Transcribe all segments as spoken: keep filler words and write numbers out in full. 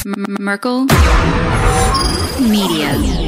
M- Merkel Media.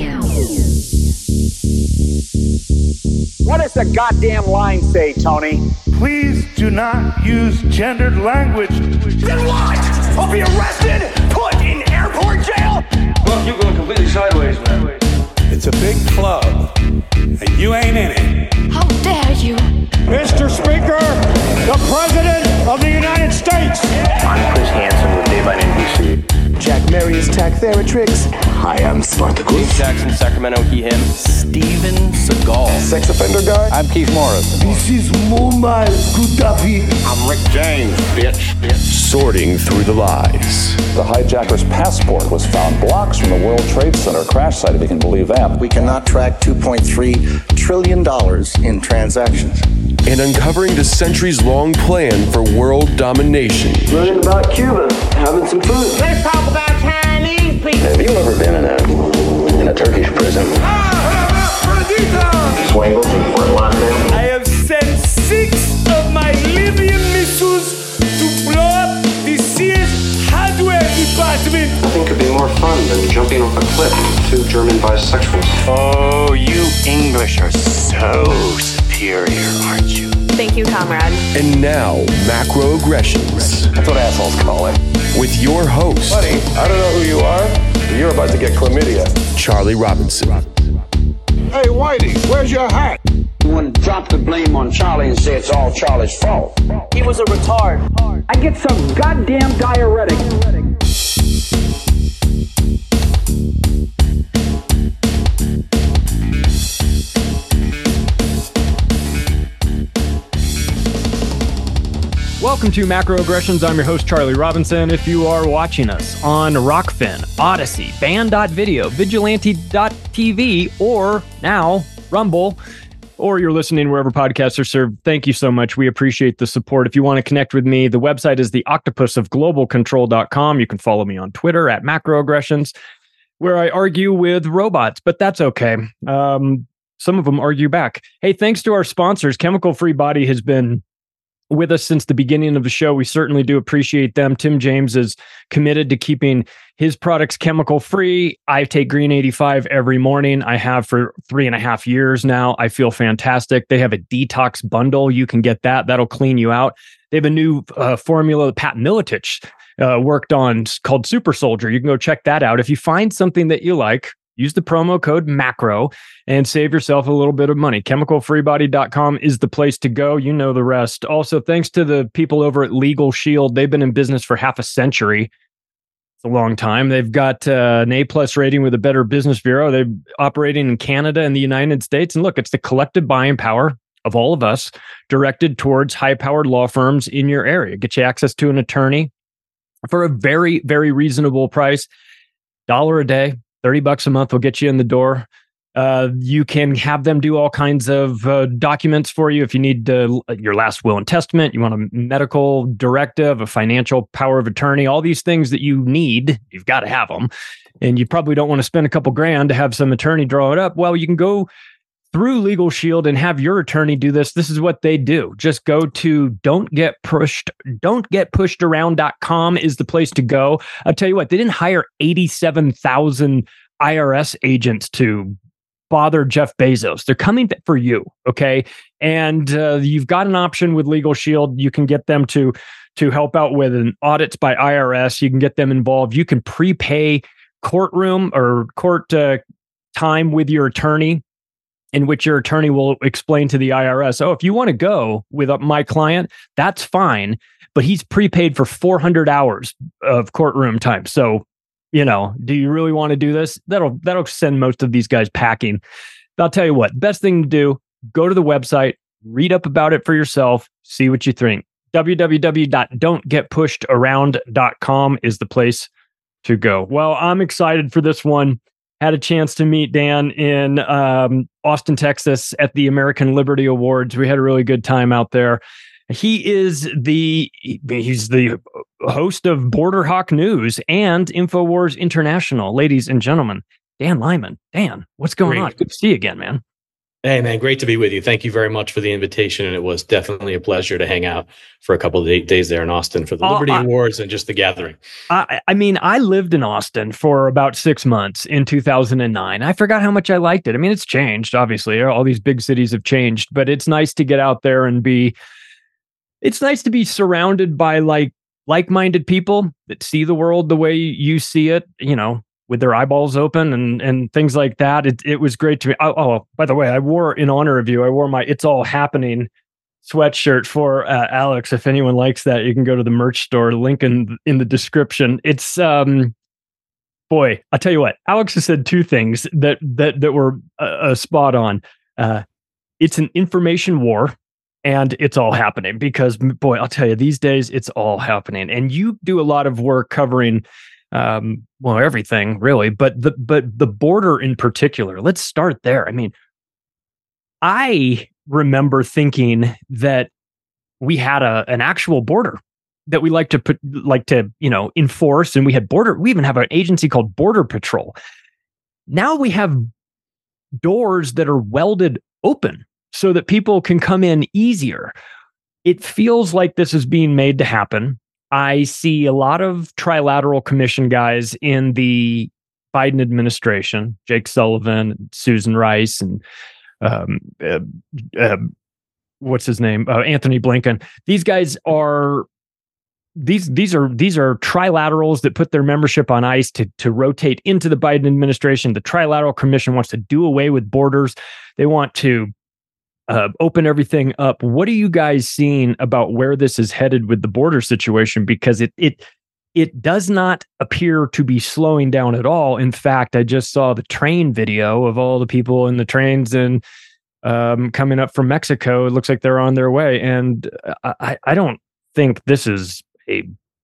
What does the goddamn line say, Tony? Please do not use gendered language. Then what? I'll be arrested, put in airport jail? Well, you're going completely sideways, man. It's a big club, and you ain't in it. How dare you? Mister Speaker, the President of the United States. I'm Chris Hansen with Dave on N B C. Jack Marius Tack Theratrix. Hi, I'm Spartacus. Jackson, Sacramento, he, him. Steven Seagal. Sex offender guy. I'm Keith Morris. This is Muammar Gaddafi. I'm Rick James, bitch. bitch. Sorting through the lies. The hijacker's passport was found blocks from the World Trade Center crash site, if you can believe that. We cannot track two point three trillion dollars in transactions. And uncovering the centuries-long plan for world domination. Learning about Cuba, having some food. Let's talk about Chinese people. Have you ever been in a in a Turkish prison? Swangles in Fort Lauderdale. I have sent six of my Libyan missiles to blow up the Sears hardware department. Nothing could be more fun than jumping off a cliff with two German bisexuals. Oh, you English are so superior, aren't you? Thank you, comrade. And now, Macroaggressions. That's what assholes call it. With your host. Buddy, I don't know who you are, but you're about to get chlamydia. Charlie Robinson. Hey, Whitey, where's your hat? You want to drop the blame on Charlie and say it's all Charlie's fault. He was a retard. I get some goddamn diuretic. Welcome to Macroaggressions. I'm your host, Charlie Robinson. If you are watching us on Rockfin, Odyssey, Band dot video, Vigilante dot T V, or now Rumble, or you're listening wherever podcasts are served, thank you so much. We appreciate the support. If you want to connect with me, the website is the octopus of global control dot com. You can follow me on Twitter at Macroaggressions, where I argue with robots, but that's okay. Um, some of them argue back. Hey, thanks to our sponsors, Chemical Free Body has been with us since the beginning of the show. We certainly do appreciate them. Tim James is committed to keeping his products chemical free. I take Green eighty-five every morning. I have for three and a half years now. I feel fantastic. They have a detox bundle. You can get that. That'll clean you out. They have a new uh, formula Pat Miletich uh, worked on called Super Soldier. You can go check that out. If you find something that you like, use the promo code MACRO and save yourself a little bit of money. chemical free body dot com is the place to go. You know the rest. Also, thanks to the people over at Legal Shield. They've been in business for half a century. It's a long time. They've got uh, an A-plus rating with the Better Business Bureau. They're operating in Canada and the United States. And look, it's the collective buying power of all of us directed towards high-powered law firms in your area. Get you access to an attorney for a very, very reasonable price. Dollar a day. thirty bucks a month will get you in the door. Uh, you can have them do all kinds of uh, documents for you. If you need uh, your last will and testament, you want a medical directive, a financial power of attorney, all these things that you need, you've got to have them. And you probably don't want to spend a couple grand to have some attorney draw it up. Well, you can go through Legal Shield and have your attorney do this. This is what they do. Just go to don't get pushed, don't get pushed around dot com is the place to go. I'll tell you what, they didn't hire eighty-seven thousand I R S agents to bother Jeff Bezos. They're coming for you, okay? And uh, you've got an option with Legal Shield. You can get them to to help out with an audits by I R S. You can get them involved. You can prepay courtroom or court uh, time with your attorney, in which your attorney will explain to the I R S, oh, if you want to go with my client, that's fine, but he's prepaid for four hundred hours of courtroom time. So, you know, do you really want to do this? That'll that'll send most of these guys packing. I'll tell you what, best thing to do, go to the website, read up about it for yourself, see what you think. w w w dot don't get pushed around dot com is the place to go. Well, I'm excited for this one. Had a chance to meet Dan in um, Austin, Texas at the American Liberty Awards. We had a really good time out there. He is the he's the host of Border Hawk News and InfoWars International. Ladies and gentlemen, Dan Lyman. Dan, what's going Great. on? Good to see you again, man. Hey, man, great to be with you. Thank you very much for the invitation. And it was definitely a pleasure to hang out for a couple of day- days there in Austin for the Liberty oh, I, Awards and just the gathering. I, I mean, I lived in Austin for about six months in two thousand nine. I forgot how much I liked it. I mean, it's changed, obviously. All these big cities have changed, but it's nice to get out there and be, it's nice to be surrounded by like like-minded people that see the world the way you see it, you know, with their eyeballs open and, and things like that. It it was great to me. Oh, oh, by the way, I wore, in honor of you, I wore my It's All Happening sweatshirt for uh, Alex. If anyone likes that, you can go to the merch store, link in, in the description. It's, um, boy, I'll tell you what, Alex has said two things that, that, that were uh, spot on. Uh, it's an information war. And it's all happening because, boy, I'll tell you, these days it's all happening. And you do a lot of work covering um well everything really, but the but the border in particular. Let's start there. I mean, I remember thinking that we had a an actual border that we like to put like to you know enforce, and we had border we even have an agency called Border Patrol. Now we have doors that are welded open so that people can come in easier. It feels like this is being made to happen. I see a lot of trilateral commission guys in the Biden administration, Jake Sullivan, Susan Rice, and um, uh, uh, what's his name, uh, Anthony Blinken. These guys are these these are these are trilaterals that put their membership on ice to to rotate into the Biden administration. The Trilateral Commission wants to do away with borders. They want to Uh, open everything up. What are you guys seeing about where this is headed with the border situation? Because it it it does not appear to be slowing down at all. In fact, I just saw the train video of all the people in the trains and um, coming up from Mexico. It looks like they're on their way, and I, I don't think this is a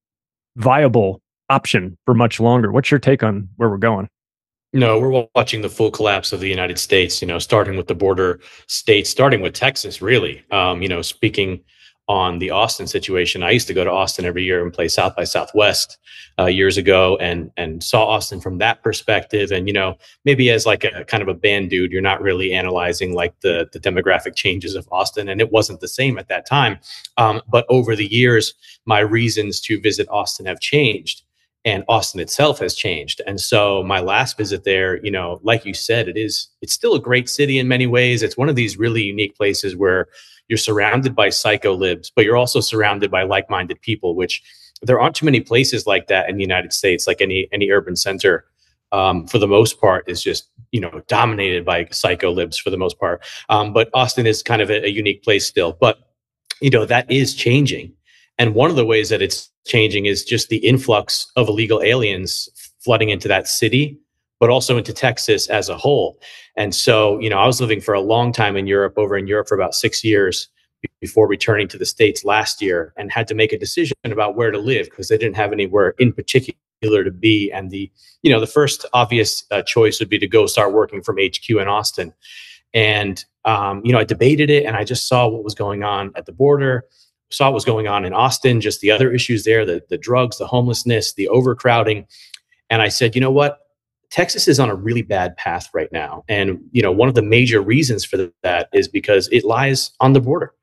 viable option for much longer. What's your take on where we're going? No, we're watching the full collapse of the United States, you know, starting with the border states, starting with Texas, really. Um, you know, speaking on the Austin situation, I used to go to Austin every year and play South by Southwest uh, years ago and and saw Austin from that perspective. And, you know, maybe as like a kind of a band dude, you're not really analyzing like the, the demographic changes of Austin. And it wasn't the same at that time. Um, but over the years, my reasons to visit Austin have changed. And Austin itself has changed. And so my last visit there, you know, like you said, it is, it's still a great city in many ways. It's one of these really unique places where you're surrounded by psycho libs, but you're also surrounded by like-minded people, which there aren't too many places like that in the United States. Like any, any urban center, um, for the most part, is just, you know, dominated by psycho libs for the most part. Um, but Austin is kind of a, a unique place still, but, you know, that is changing. And one of the ways that it's changing is just the influx of illegal aliens flooding into that city, but also into Texas as a whole. And so, you know, I was living for a long time in Europe, over in Europe for about six years before returning to the States last year, and had to make a decision about where to live because they didn't have anywhere in particular to be. And the, you know, the first obvious uh, choice would be to go start working from H Q in Austin. And, um, you know, I debated it, and I just saw what was going on at the border. Saw what was going on in Austin, just the other issues there, the, the drugs, the homelessness, the overcrowding. And I said, you know what? Texas is on a really bad path right now. And, you know, one of the major reasons for that is because it lies on the border.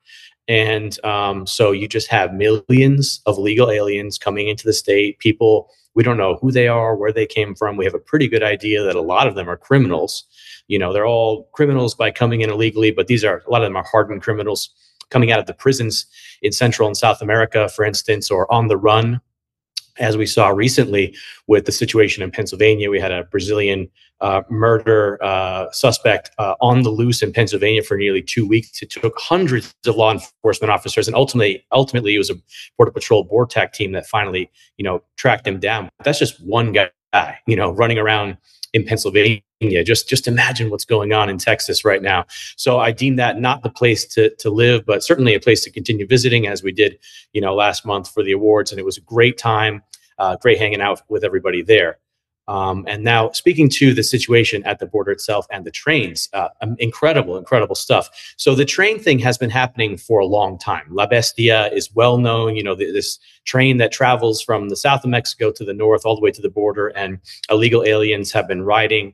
And um, so you just have millions of legal aliens coming into the state. People, we don't know who they are, where they came from. We have a pretty good idea that a lot of them are criminals. You know, they're all criminals by coming in illegally, but these are, a lot of them are hardened criminals coming out of the prisons in Central and South America, for instance, or on the run, as we saw recently with the situation in Pennsylvania. We had a Brazilian uh, murder uh, suspect uh, on the loose in Pennsylvania for nearly two weeks. It took hundreds of law enforcement officers, and ultimately, ultimately, it was a Border Patrol BORTAC team that finally, you know, tracked him down. That's just one guy, you know, running around in Pennsylvania. Just, just imagine what's going on in Texas right now. So I deem that not the place to to live, but certainly a place to continue visiting, as we did, you know, last month for the awards, and it was a great time, uh, great hanging out with everybody there. Um, and now, speaking to the situation at the border itself and the trains, uh, incredible, incredible stuff. So the train thing has been happening for a long time. La Bestia is well known, you know, the, this train that travels from the south of Mexico to the north, all the way to the border, and illegal aliens have been riding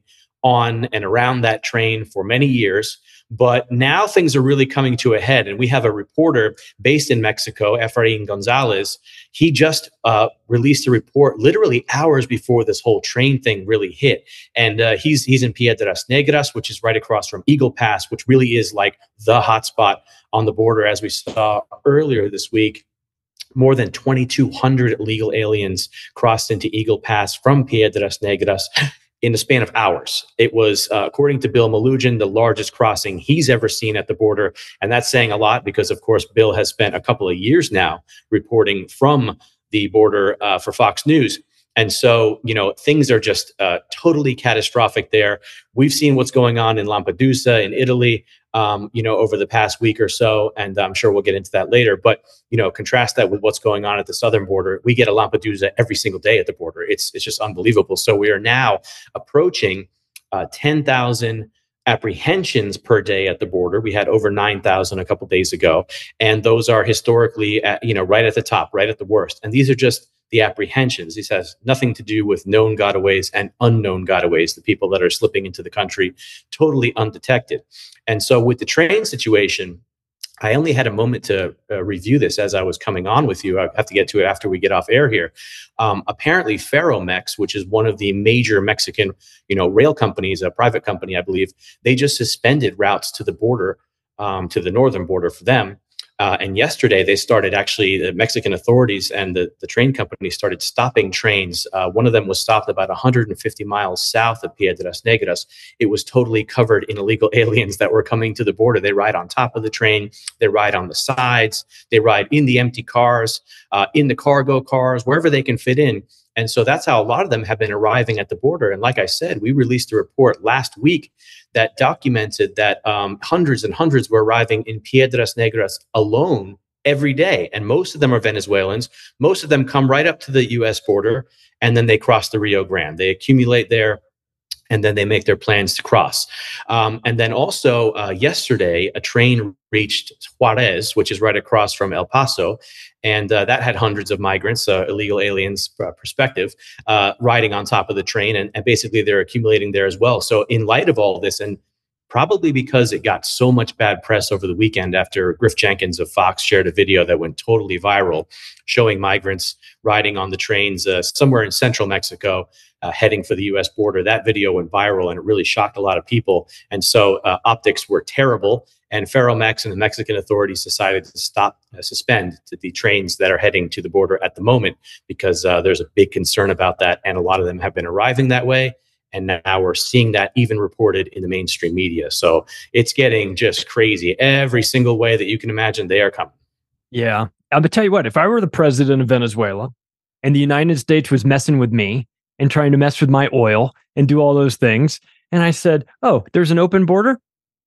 on and around that train for many years. But now things are really coming to a head. And we have a reporter based in Mexico, Efrain Gonzalez. He just uh, released a report literally hours before this whole train thing really hit. And uh, he's he's in Piedras Negras, which is right across from Eagle Pass, which really is like the hotspot on the border, as we saw earlier this week. More than twenty-two hundred illegal aliens crossed into Eagle Pass from Piedras Negras in the span of hours. It was, uh, according to Bill Malugin, the largest crossing he's ever seen at the border. And that's saying a lot because, of course, Bill has spent a couple of years now reporting from the border uh, for Fox News. And so, you know, things are just uh, totally catastrophic there. We've seen what's going on in Lampedusa in Italy, um, you know, over the past week or so. And I'm sure we'll get into that later. But, you know, contrast that with what's going on at the southern border. We get a Lampedusa every single day at the border. It's it's just unbelievable. So we are now approaching uh, ten thousand apprehensions per day at the border. We had over nine thousand a couple days ago. And those are historically, at, you know, right at the top, right at the worst. And these are just the apprehensions. This has nothing to do with known gotaways and unknown gotaways, the people that are slipping into the country totally undetected. And so with the train situation, I only had a moment to uh, review this as I was coming on with you. I have to get to it after we get off air here. Um, apparently, Ferromex, which is one of the major Mexican, you know, rail companies, a private company, I believe, they just suspended routes to the border, um, to the northern border for them. Uh, and yesterday, they started actually, the Mexican authorities and the, the train company started stopping trains. Uh, one of them was stopped about one hundred fifty miles south of Piedras Negras. It was totally covered in illegal aliens that were coming to the border. They ride on top of the train. They ride on the sides. They ride in the empty cars, uh, in the cargo cars, wherever they can fit in. And so that's how a lot of them have been arriving at the border. And like I said, we released a report last week that documented that um, hundreds and hundreds were arriving in Piedras Negras alone every day. And most of them are Venezuelans. Most of them come right up to the U S border, and then they cross the Rio Grande. They accumulate there, and then they make their plans to cross. Um, and then also uh, yesterday, a train reached Juarez, which is right across from El Paso. And uh, that had hundreds of migrants, uh, illegal aliens uh, perspective, uh, riding on top of the train. And, and basically they're accumulating there as well. So in light of all this, and probably because it got so much bad press over the weekend after Griff Jenkins of Fox shared a video that went totally viral showing migrants riding on the trains uh, somewhere in central Mexico, uh, heading for the U S border. That video went viral and it really shocked a lot of people. And so uh, optics were terrible. And Ferromex and the Mexican authorities decided to stop, uh, suspend to the trains that are heading to the border at the moment because uh, there's a big concern about that. And a lot of them have been arriving that way. And now we're seeing that even reported in the mainstream media. So it's getting just crazy. Every single way that you can imagine, they are coming. Yeah. I'm going to tell you what, if I were the president of Venezuela and the United States was messing with me and trying to mess with my oil and do all those things, and I said, oh, there's an open border,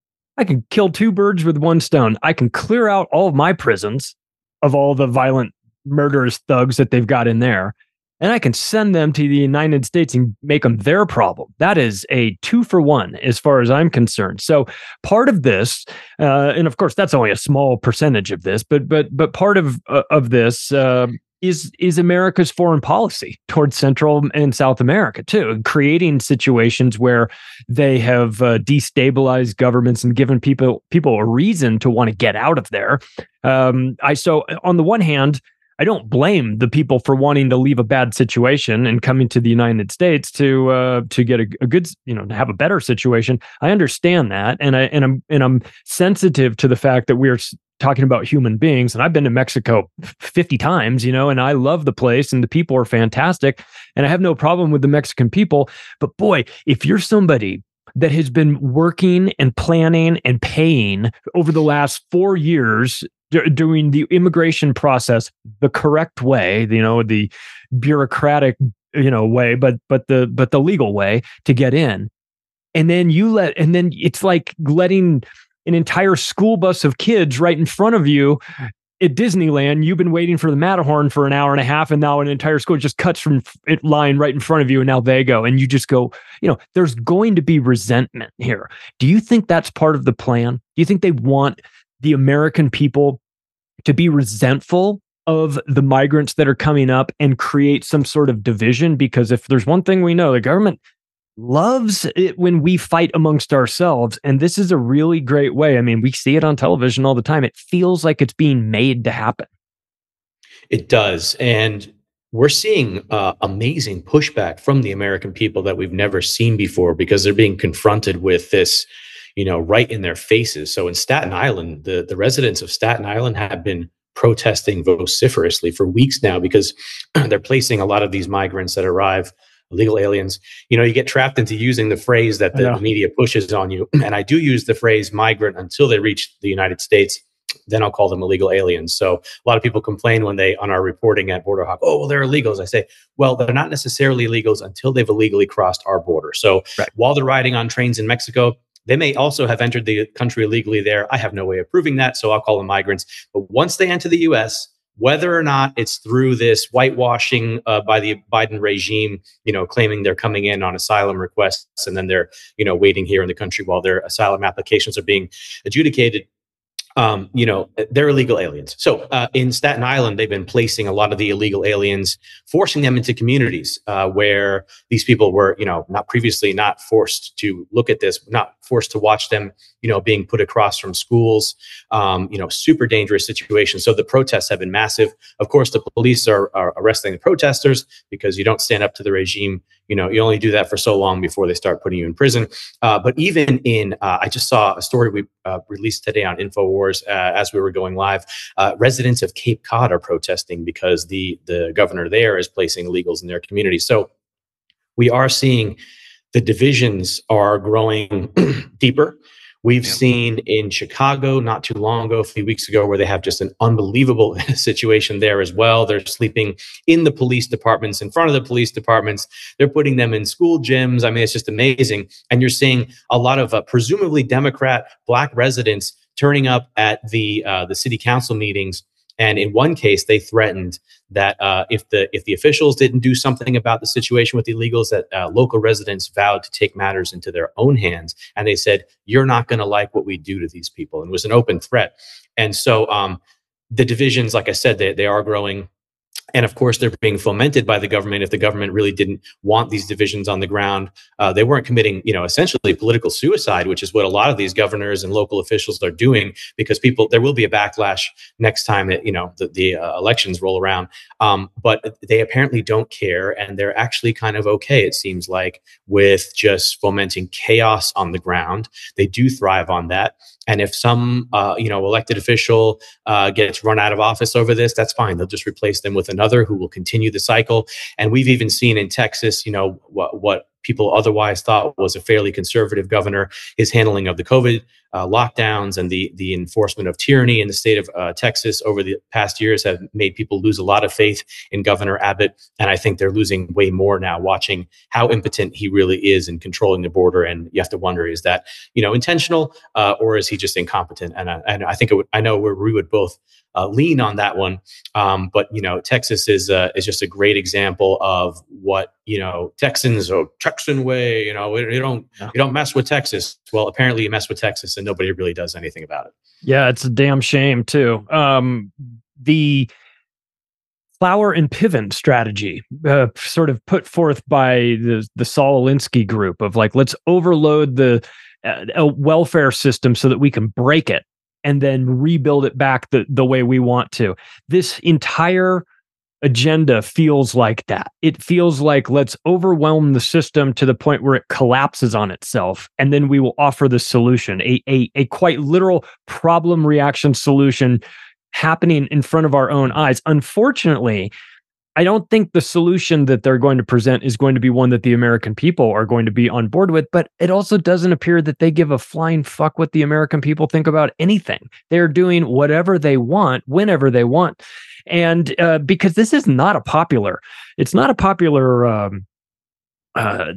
I can kill two birds with one stone. I can clear out all of my prisons of all the violent murderous thugs that they've got in there, and I can send them to the United States and make them their problem. That is a two for one as far as I'm concerned. So part of this, uh, and of course that's only a small percentage of this, but but but part of uh, of this uh, is is America's foreign policy towards Central and South America too, creating situations where they have uh, destabilized governments and given people people a reason to want to get out of there. Um, I so on the one hand, I don't blame the people for wanting to leave a bad situation and coming to the United States to uh, to get a, a good, you know, to have a better situation. I understand that, and I and I'm and I'm sensitive to the fact that we're talking about human beings. And I've been to Mexico fifty times, you know, and I love the place, and the people are fantastic, and I have no problem with the Mexican people. But boy, if you're somebody that has been working and planning and paying over the last four years doing the immigration process the correct way, you know, the bureaucratic, you know, way, but but the but the legal way to get in, and then you let, and then it's like letting an entire school bus of kids right in front of you at Disneyland. You've been waiting for the Matterhorn for an hour and a half, and now an entire school just cuts from it line right in front of you, and now they go, and you just go, you know, there's going to be resentment here. Do you think that's part of the plan? Do you think they want the American people to be resentful of the migrants that are coming up and create some sort of division? Because if there's one thing we know, the government loves it when we fight amongst ourselves. And this is a really great way. I mean, we see it on television all the time. It feels like it's being made to happen. It does. And we're seeing uh, amazing pushback from the American people that we've never seen before, because they're being confronted with this, you know, right in their faces. So in Staten Island, the, the residents of Staten Island have been protesting vociferously for weeks now, because they're placing a lot of these migrants that arrive, illegal aliens. You know, you get trapped into using the phrase that the, the media pushes on you. And I do use the phrase migrant until they reach the United States. Then I'll call them illegal aliens. So a lot of people complain when they, on our reporting at Border Hawk, oh, well, they're illegals. I say, well, they're not necessarily illegals until they've illegally crossed our border. So right. while they're riding on trains in Mexico, they may also have entered the country illegally there. I have no way of proving that, so I'll call them migrants. But once they enter the U S, whether or not it's through this whitewashing uh, by the Biden regime, you know, claiming they're coming in on asylum requests and then they're, you know, waiting here in the country while their asylum applications are being adjudicated, Um, you know, they're illegal aliens. So uh, in Staten Island, they've been placing a lot of the illegal aliens, forcing them into communities uh, where these people were, you know, not previously not forced to look at this, not forced to watch them, you know, being put across from schools, um, you know, super dangerous situation. So the protests have been massive. Of course, the police are, are arresting the protesters because you don't stand up to the regime. You know, you only do that for so long before they start putting you in prison. Uh, but even in, uh, I just saw a story we uh, released today on InfoWars uh, as we were going live. Uh, residents of Cape Cod are protesting because the the governor there is placing illegals in their community. So we are seeing the divisions are growing deeper. We've yeah. seen in Chicago not too long ago, a few weeks ago, where they have just an unbelievable situation there as well. They're sleeping in the police departments, in front of the police departments. They're putting them in school gyms. I mean, it's just amazing. And you're seeing a lot of uh, presumably Democrat Black residents turning up at the uh, the city council meetings. And in one case, they threatened that uh, if the if the officials didn't do something about the situation with the illegals, that uh, local residents vowed to take matters into their own hands. And they said, "You're not going to like what we do to these people." And it was an open threat. And so um, the divisions, like I said, they they are growing. And of course, they're being fomented by the government. If the government really didn't want these divisions on the ground, uh, they weren't committing, you know, essentially political suicide, which is what a lot of these governors and local officials are doing, because people, there will be a backlash next time that, you know, the, the uh, elections roll around. Um, but they apparently don't care. And they're actually kind of okay, it seems like, with just fomenting chaos on the ground. They do thrive on that. And if some, uh, you know, elected official uh, gets run out of office over this, that's fine. They'll just replace them with another who will continue the cycle. And we've even seen in Texas, you know, what, what people otherwise thought was a fairly conservative governor, his handling of the COVID uh, lockdowns and the the enforcement of tyranny in the state of uh, Texas over the past years have made people lose a lot of faith in Governor Abbott. And I think they're losing way more now, watching how impotent he really is in controlling the border. And you have to wonder, is that, you know, intentional uh, or is he just incompetent? And I, and I think it would, I know we would both Uh, lean on that one, um, but you know, Texas is uh, is just a great example of what, you know, Texans, oh, Texan way, you know, you don't yeah. you don't mess with Texas. Well, apparently you mess with Texas, and nobody really does anything about it. Yeah, it's a damn shame too. Um, the Flower and Piven strategy, uh, sort of put forth by the the Saul Alinsky group, of like, let's overload the uh, welfare system so that we can break it and then rebuild it back the, the way we want to. This entire agenda feels like that. It feels like, let's overwhelm the system to the point where it collapses on itself, and then we will offer the solution, a, a, a quite literal problem reaction solution happening in front of our own eyes. Unfortunately, I don't think the solution that they're going to present is going to be one that the American people are going to be on board with, but it also doesn't appear that they give a flying fuck what the American people think about anything. They're doing whatever they want, whenever they want. And uh, because this is not a popular, it's not a popular, um, uh,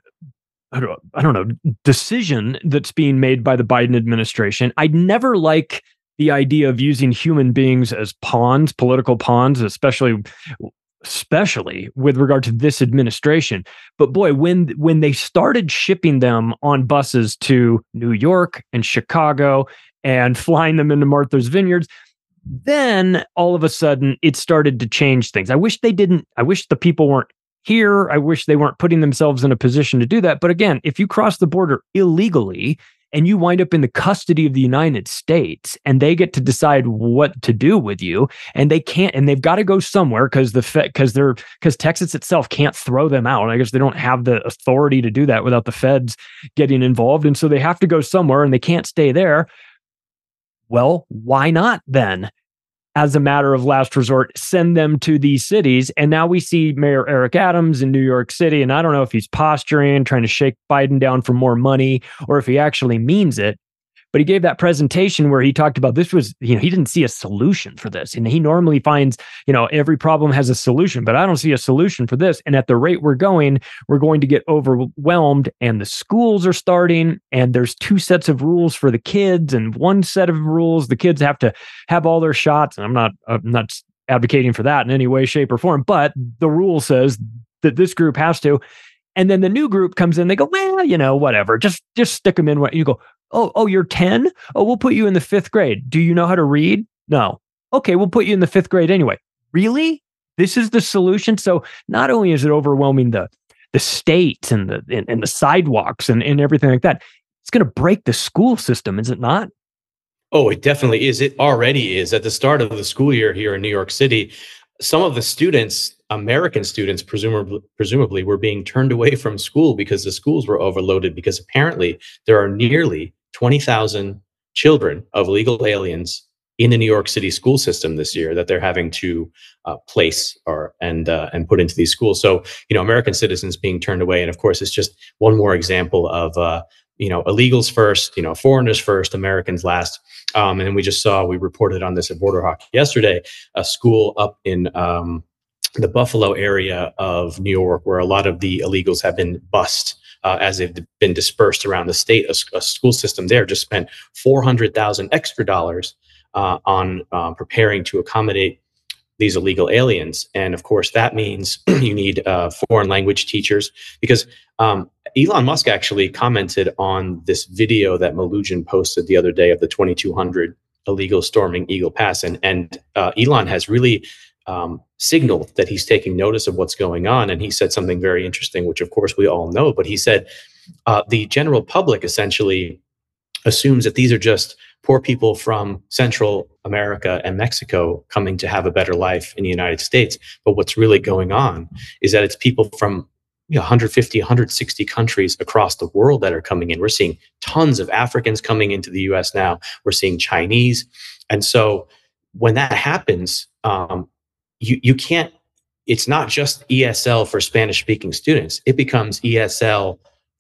I don't, I don't know, decision that's being made by the Biden administration. I'd never like the idea of using human beings as pawns, political pawns, especially especially with regard to this administration. But boy, when when they started shipping them on buses to New York and Chicago and flying them into Martha's Vineyards, then all of a sudden it started to change things. I wish they didn't, I wish the people weren't Here, I wish they weren't putting themselves in a position to do that. But again, if you cross the border illegally and you wind up in the custody of the United States and they get to decide what to do with you, and they can't, and they've got to go somewhere because the Fed, because they're, because Texas itself can't throw them out. I guess they don't have the authority to do that without the feds getting involved. And so they have to go somewhere and they can't stay there. Well, why not then? As a matter of last resort, send them to these cities. And now we see Mayor Eric Adams in New York City. And I don't know if he's posturing, trying to shake Biden down for more money, or if he actually means it. But he gave that presentation where he talked about this was, you know, he didn't see a solution for this. And he normally finds, you know, every problem has a solution, but I don't see a solution for this. And at the rate we're going, we're going to get overwhelmed, and the schools are starting, and there's two sets of rules for the kids, and one set of rules, the kids have to have all their shots. And I'm not, I'm not advocating for that in any way, shape, or form, but the rule says that this group has to. And then the new group comes in, they go, well, you know, whatever, just, just stick them in what you go. Oh, oh, you're ten? Oh, we'll put you in the fifth grade. Do you know how to read? No. Okay, we'll put you in the fifth grade anyway. Really? This is the solution? So not only is it overwhelming the the states and the and, and the sidewalks and, and everything like that, it's going to break the school system, is it not? Oh, it definitely is. It already is. At the start of the school year here in New York City, some of the students, American students, presumably, presumably were being turned away from school because the schools were overloaded, because apparently there are nearly twenty thousand children of illegal aliens in the New York City school system this year that they're having to uh, place or and uh, and put into these schools. So, you know, American citizens being turned away. And of course, it's just one more example of, uh, you know, illegals first, you know, foreigners first, Americans last. Um, and then we just saw, we reported on this at Border Hawk yesterday, a school up in um, the Buffalo area of New York where a lot of the illegals have been bussed. Uh, as they've been dispersed around the state, a, a school system there just spent four hundred thousand extra dollars uh, on uh, preparing to accommodate these illegal aliens. And of course, that means you need uh, foreign language teachers, because um, Elon Musk actually commented on this video that Malugin posted the other day of the twenty-two hundred illegals storming Eagle Pass. And, and uh, Elon has really Um, signaled that he's taking notice of what's going on. And he said something very interesting, which of course we all know, but he said uh, the general public essentially assumes that these are just poor people from Central America and Mexico coming to have a better life in the United States. But what's really going on is that it's people from you know, one hundred fifty, one hundred sixty countries across the world that are coming in. We're seeing tons of Africans coming into the U S now. We're seeing Chinese. And so when that happens, um, You you can't, it's not just E S L for Spanish speaking students. It becomes E S L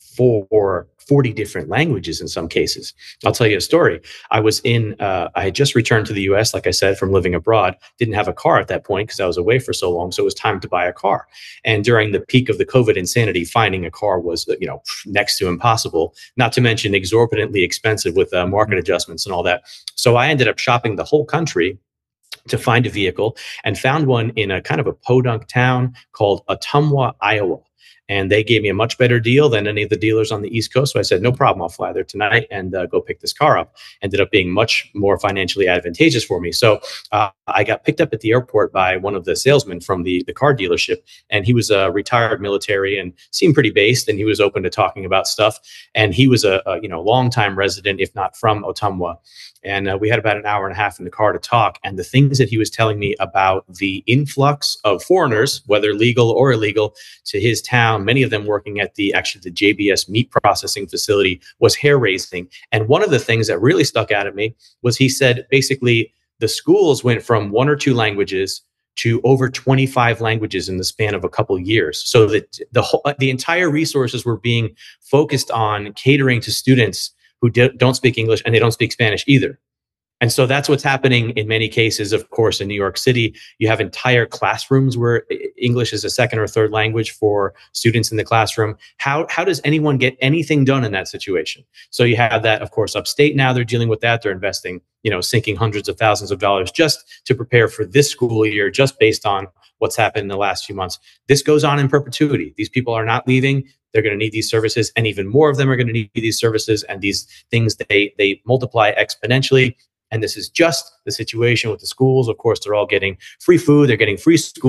for forty different languages in some cases. I'll tell you a story. I was in, uh, I had just returned to the U S, like I said, from living abroad, didn't have a car at that point because I was away for so long. So it was time to buy a car. And during the peak of the COVID insanity, finding a car was, you know, next to impossible, not to mention exorbitantly expensive with uh, market adjustments and all that. So I ended up shopping the whole country to find a vehicle, and found one in a kind of a podunk town called Ottumwa, Iowa. And they gave me a much better deal than any of the dealers on the East Coast. So I said, no problem, I'll fly there tonight and uh, go pick this car up. Ended up being much more financially advantageous for me. So uh, I got picked up at the airport by one of the salesmen from the, the car dealership. And he was a retired military and seemed pretty based, and he was open to talking about stuff. And he was a, a you know, longtime resident, if not from Ottumwa. And uh, we had about an hour and a half in the car to talk. And the things that he was telling me about the influx of foreigners, whether legal or illegal, to his town, many of them working at the actually the J B S meat processing facility, was hair raising. And one of the things that really stuck out at me was he said basically the schools went from one or two languages to over twenty-five languages in the span of a couple of years. So that the whole, the entire resources were being focused on catering to students who de- don't speak English, and they don't speak Spanish either. And so that's what's happening in many cases. Of course, in New York City, you have entire classrooms where English is a second or third language for students in the classroom. How how does anyone get anything done in that situation? So you have that, of course, upstate now. They're dealing with that. They're investing, you know, sinking hundreds of thousands of dollars just to prepare for this school year, just based on what's happened in the last few months. This goes on in perpetuity. These people are not leaving. They're going to need these services, and even more of them are going to need these services. And these things, they they multiply exponentially. And this is just the situation with the schools. Of course, they're all getting free food. They're getting free school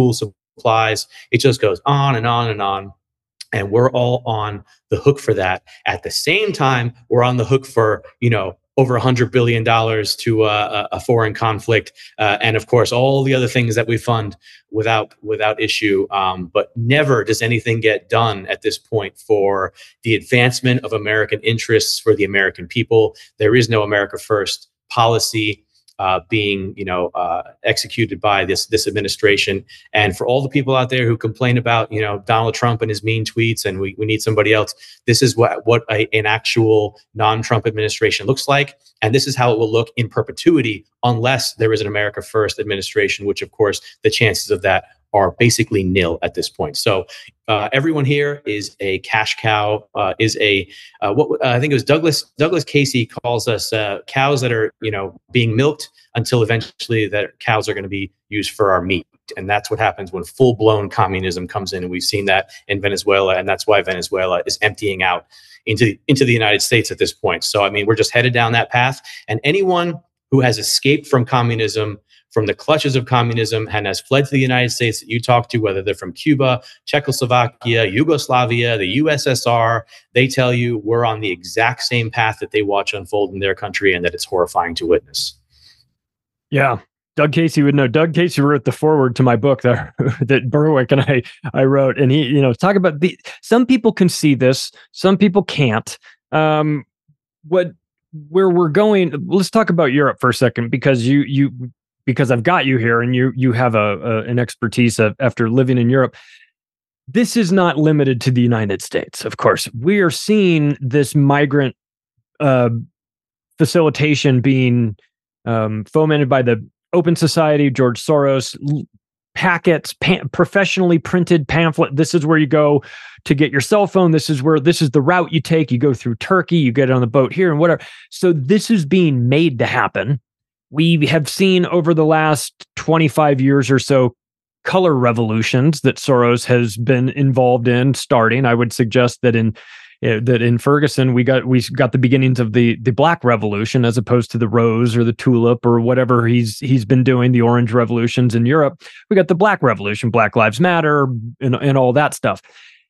supplies. It just goes on and on and on. And we're all on the hook for that. At the same time, we're on the hook for, you know, over one hundred billion dollars to uh, a foreign conflict. Uh, and of course, all the other things that we fund without without issue. Um, but never does anything get done at this point for the advancement of American interests, for the American people. There is no America First policy Uh, being, you know, uh, executed by this this administration. And for all the people out there who complain about, you know, Donald Trump and his mean tweets, and we, we need somebody else, this is what what a, an actual non-Trump administration looks like, and this is how it will look in perpetuity unless there is an America First administration, which, of course, the chances of that are basically nil at this point. So uh, everyone here is a cash cow, uh, is a, uh, what uh, I think it was Douglas Douglas Casey calls us uh, cows that are, you know, being milked until eventually that cows are going to be used for our meat. And that's what happens when full-blown communism comes in. And we've seen that in Venezuela. And that's why Venezuela is emptying out into, into the United States at this point. So, I mean, we're just headed down that path. And anyone who has escaped from communism, from the clutches of communism, and has fled to the United States that you talk to, whether they're from Cuba, Czechoslovakia, Yugoslavia, the U S S R, they tell you we're on the exact same path that they watch unfold in their country, and that it's horrifying to witness. Yeah. Doug Casey would know. Doug Casey wrote the foreword to my book that, that Berwick and I, I wrote. And he, you know, talk about the, some people can see this, some people can't. Um, what, where we're going, let's talk about Europe for a second, because you, you, because I've got you here and you you have a, a an expertise of, after living in Europe. This is not limited to the United States, of course. We are seeing this migrant uh, facilitation being um, fomented by the Open Society, George Soros, l- packets, pa- professionally printed pamphlet. This is where you go to get your cell phone. This is where, this is the route you take. You go through Turkey, you get on the boat here and whatever. So this is being made to happen. We have seen over the last twenty-five years or so color revolutions that Soros has been involved in starting. I would suggest that in uh, that in Ferguson we got we got the beginnings of the the Black Revolution, as opposed to the rose or the tulip or whatever he's he's been doing, the orange revolutions in Europe. We got the Black Revolution, Black Lives Matter, and, and all that stuff.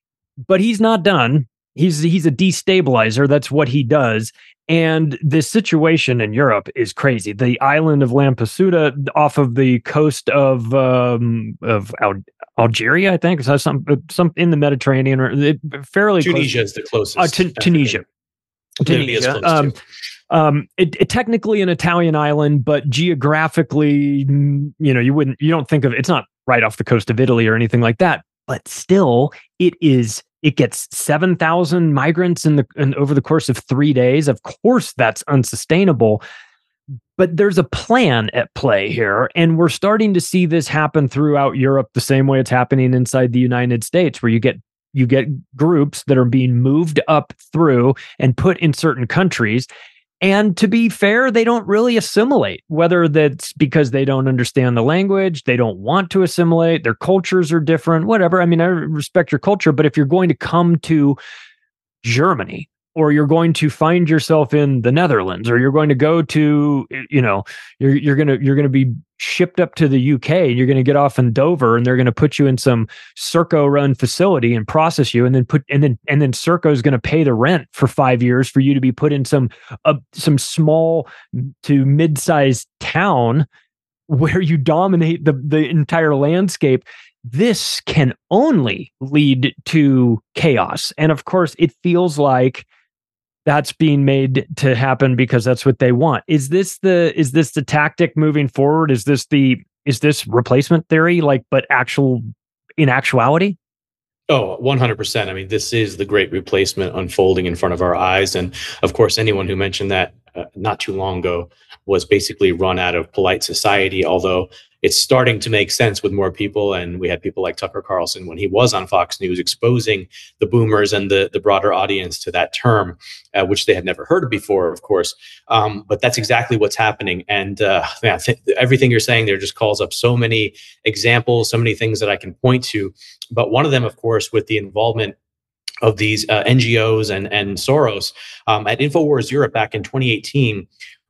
But he's not done. He's he's a destabilizer. That's what he does. And this situation in Europe is crazy. The island of Lampedusa, off of the coast of um, of Al- Algeria, I think, so some some in the Mediterranean, or it, fairly Tunisia close. is the closest. Uh, t- Tunisia. Tunisia. Um, um, it, it technically an Italian island, but geographically, you know, you wouldn't, you don't think of, it's not right off the coast of Italy or anything like that. But still, it is. It gets seven thousand migrants in the in, over the course of three days. Of course, that's unsustainable. But there's a plan at play here, and we're starting to see this happen throughout Europe the same way it's happening inside the United States, where you get you get groups that are being moved up through and put in certain countries. And to be fair, they don't really assimilate, whether that's because they don't understand the language, they don't want to assimilate, their cultures are different, whatever. I mean, I respect your culture, but if you're going to come to Germany, or you're going to find yourself in the Netherlands, or you're going to go to, you know, you're you're gonna you're gonna be shipped up to the U K, you're gonna get off in Dover, and they're gonna put you in some Serco-run facility and process you, and then put and then and then Serco is gonna pay the rent for five years for you to be put in some uh, some small to mid-sized town where you dominate the the entire landscape. This can only lead to chaos, and of course, it feels like that's being made to happen because that's what they want. Is this the is this the tactic moving forward? Is this the is this replacement theory, like, but actual in actuality? Oh, one hundred percent. I mean, this is the great replacement unfolding in front of our eyes. And of course, anyone who mentioned that uh, not too long ago was basically run out of polite society, although it's starting to make sense with more people. And we had people like Tucker Carlson when he was on Fox News exposing the boomers and the, the broader audience to that term, uh, which they had never heard of before, of course. Um, but that's exactly what's happening. And uh, yeah, th- everything you're saying there just calls up so many examples, so many things that I can point to. But one of them, of course, with the involvement of these uh, N G Os and, and Soros, um, at InfoWars Europe back in twenty eighteen,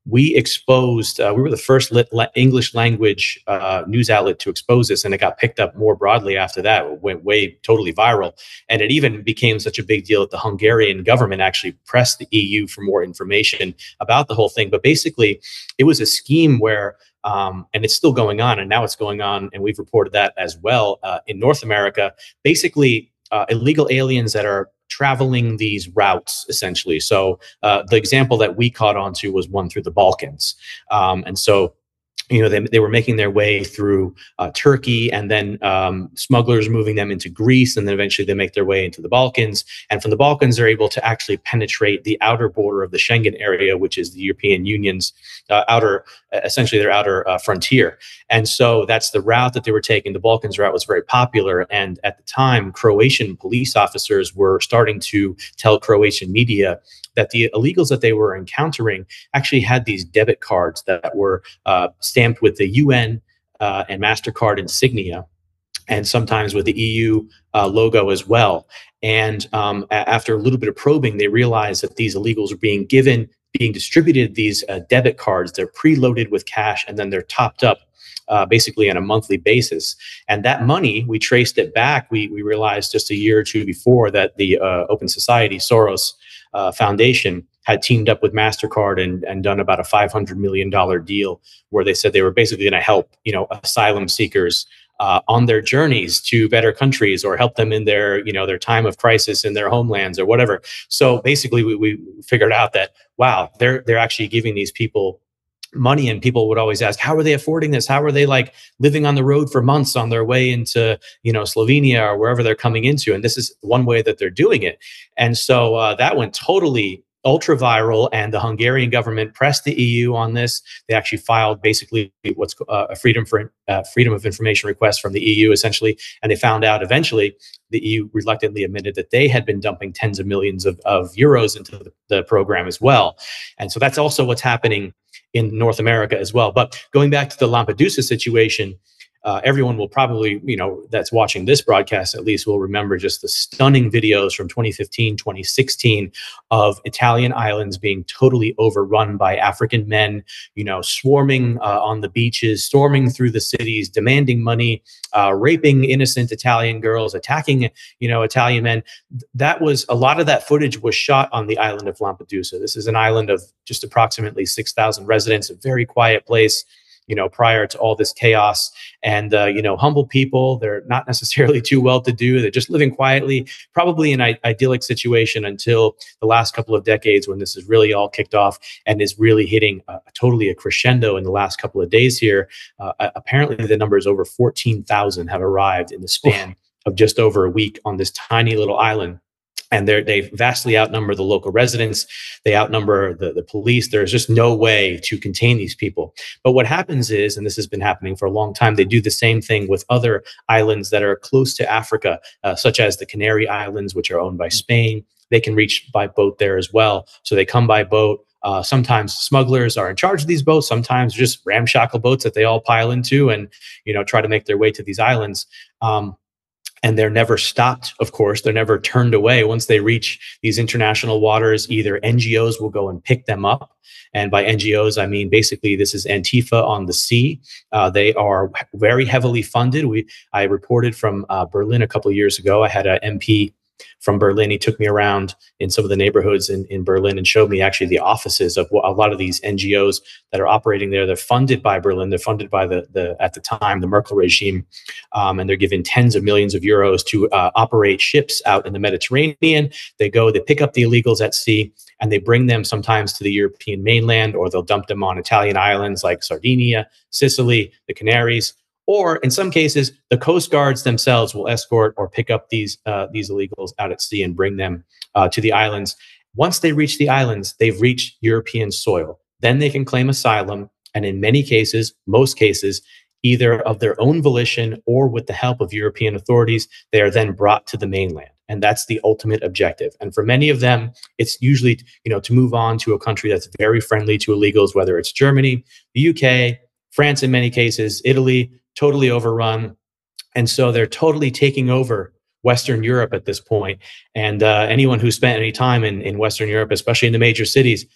we exposed, uh, we were the first lit, le- English language uh, news outlet to expose this, and it got picked up more broadly after that. It went way totally viral. And it even became such a big deal that the Hungarian government actually pressed the E U for more information about the whole thing. But basically, it was a scheme where, um, and it's still going on, and now it's going on, and we've reported that as well uh, in North America, basically uh, illegal aliens that are traveling these routes, essentially. So uh, the example that we caught on to was one through the Balkans. Um, and so, you know, they, they were making their way through uh, Turkey, and then um, smugglers moving them into Greece, and then eventually they make their way into the Balkans. And from the Balkans, they're able to actually penetrate the outer border of the Schengen area, which is the European Union's uh, outer, essentially their outer uh, frontier. And so that's the route that they were taking. The Balkans route was very popular. And at the time, Croatian police officers were starting to tell Croatian media that the illegals that they were encountering actually had these debit cards that were uh, stamped with the U N uh, and MasterCard insignia, and sometimes with the E U uh, logo as well. And um, a- after a little bit of probing, they realized that these illegals were being given, being distributed these uh, debit cards. They're preloaded with cash, and then they're topped up Uh, basically on a monthly basis. And that money, we traced it back. We we realized just a year or two before that the uh, Open Society, Soros uh, Foundation, had teamed up with MasterCard and, and done about a five hundred million dollars deal where they said they were basically going to help, you know, asylum seekers uh, on their journeys to better countries, or help them in their, you know, their time of crisis in their homelands or whatever. So basically we, we figured out that, wow, they're they're actually giving these people money, and people would always ask, how are they affording this? How are they like living on the road for months on their way into, you know, Slovenia or wherever they're coming into? And this is one way that they're doing it. And so uh, that went totally ultra viral, and the Hungarian government pressed the E U on this. They actually filed basically what's uh, a freedom for uh, freedom of information request from the E U, essentially. And they found out eventually the E U reluctantly admitted that they had been dumping tens of millions of, of euros into the, the program as well. And so that's also what's happening in North America as well. But going back to the Lampedusa situation, uh, everyone will probably, you know, that's watching this broadcast at least will remember just the stunning videos from twenty fifteen, twenty sixteen of Italian islands being totally overrun by African men, you know, swarming uh, on the beaches, storming through the cities, demanding money, uh, raping innocent Italian girls, attacking, you know, Italian men. That was, a lot of that footage was shot on the island of Lampedusa. This is an island of just approximately six thousand residents, a very quiet place, you know, prior to all this chaos. And, uh, you know, humble people, they're not necessarily too well-to-do. They're just living quietly, probably an I- idyllic situation until the last couple of decades, when this is really all kicked off and is really hitting a, a totally a crescendo in the last couple of days here. Uh, apparently, the number is over fourteen thousand have arrived in the span of just over a week on this tiny little island. And they they vastly outnumber the local residents. They outnumber the, the police. There's just no way to contain these people. But what happens is, and this has been happening for a long time, they do the same thing with other islands that are close to Africa, uh, such as the Canary Islands, which are owned by Spain. They can reach by boat there as well. So they come by boat. Uh, sometimes smugglers are in charge of these boats. Sometimes just ramshackle boats that they all pile into and, you know, try to make their way to these islands. Um, And they're never stopped, of course. They're never turned away. Once they reach these international waters, either N G Os will go and pick them up. And by N G Os, I mean, basically, this is Antifa on the sea. Uh, they are very heavily funded. We, I reported from uh, Berlin a couple of years ago. I had an M P from Berlin. He took me around in some of the neighborhoods in, in Berlin and showed me actually the offices of a lot of these N G Os that are operating there. They're funded by Berlin. They're funded by the, the at the time, the Merkel regime. Um, and they're given tens of millions of euros to uh, operate ships out in the Mediterranean. They go, they pick up the illegals at sea, and they bring them sometimes to the European mainland, or they'll dump them on Italian islands like Sardinia, Sicily, the Canaries. Or in some cases, the Coast Guards themselves will escort or pick up these uh, these illegals out at sea and bring them uh, to the islands. Once they reach the islands, they've reached European soil. Then they can claim asylum. And in many cases, most cases, either of their own volition or with the help of European authorities, they are then brought to the mainland. And that's the ultimate objective. And for many of them, it's usually, you know, to move on to a country that's very friendly to illegals, whether it's Germany, the U K, France in many cases, Italy, totally overrun. And so they're totally taking over Western Europe at this point. And uh, anyone who spent any time in, in Western Europe, especially in the major cities,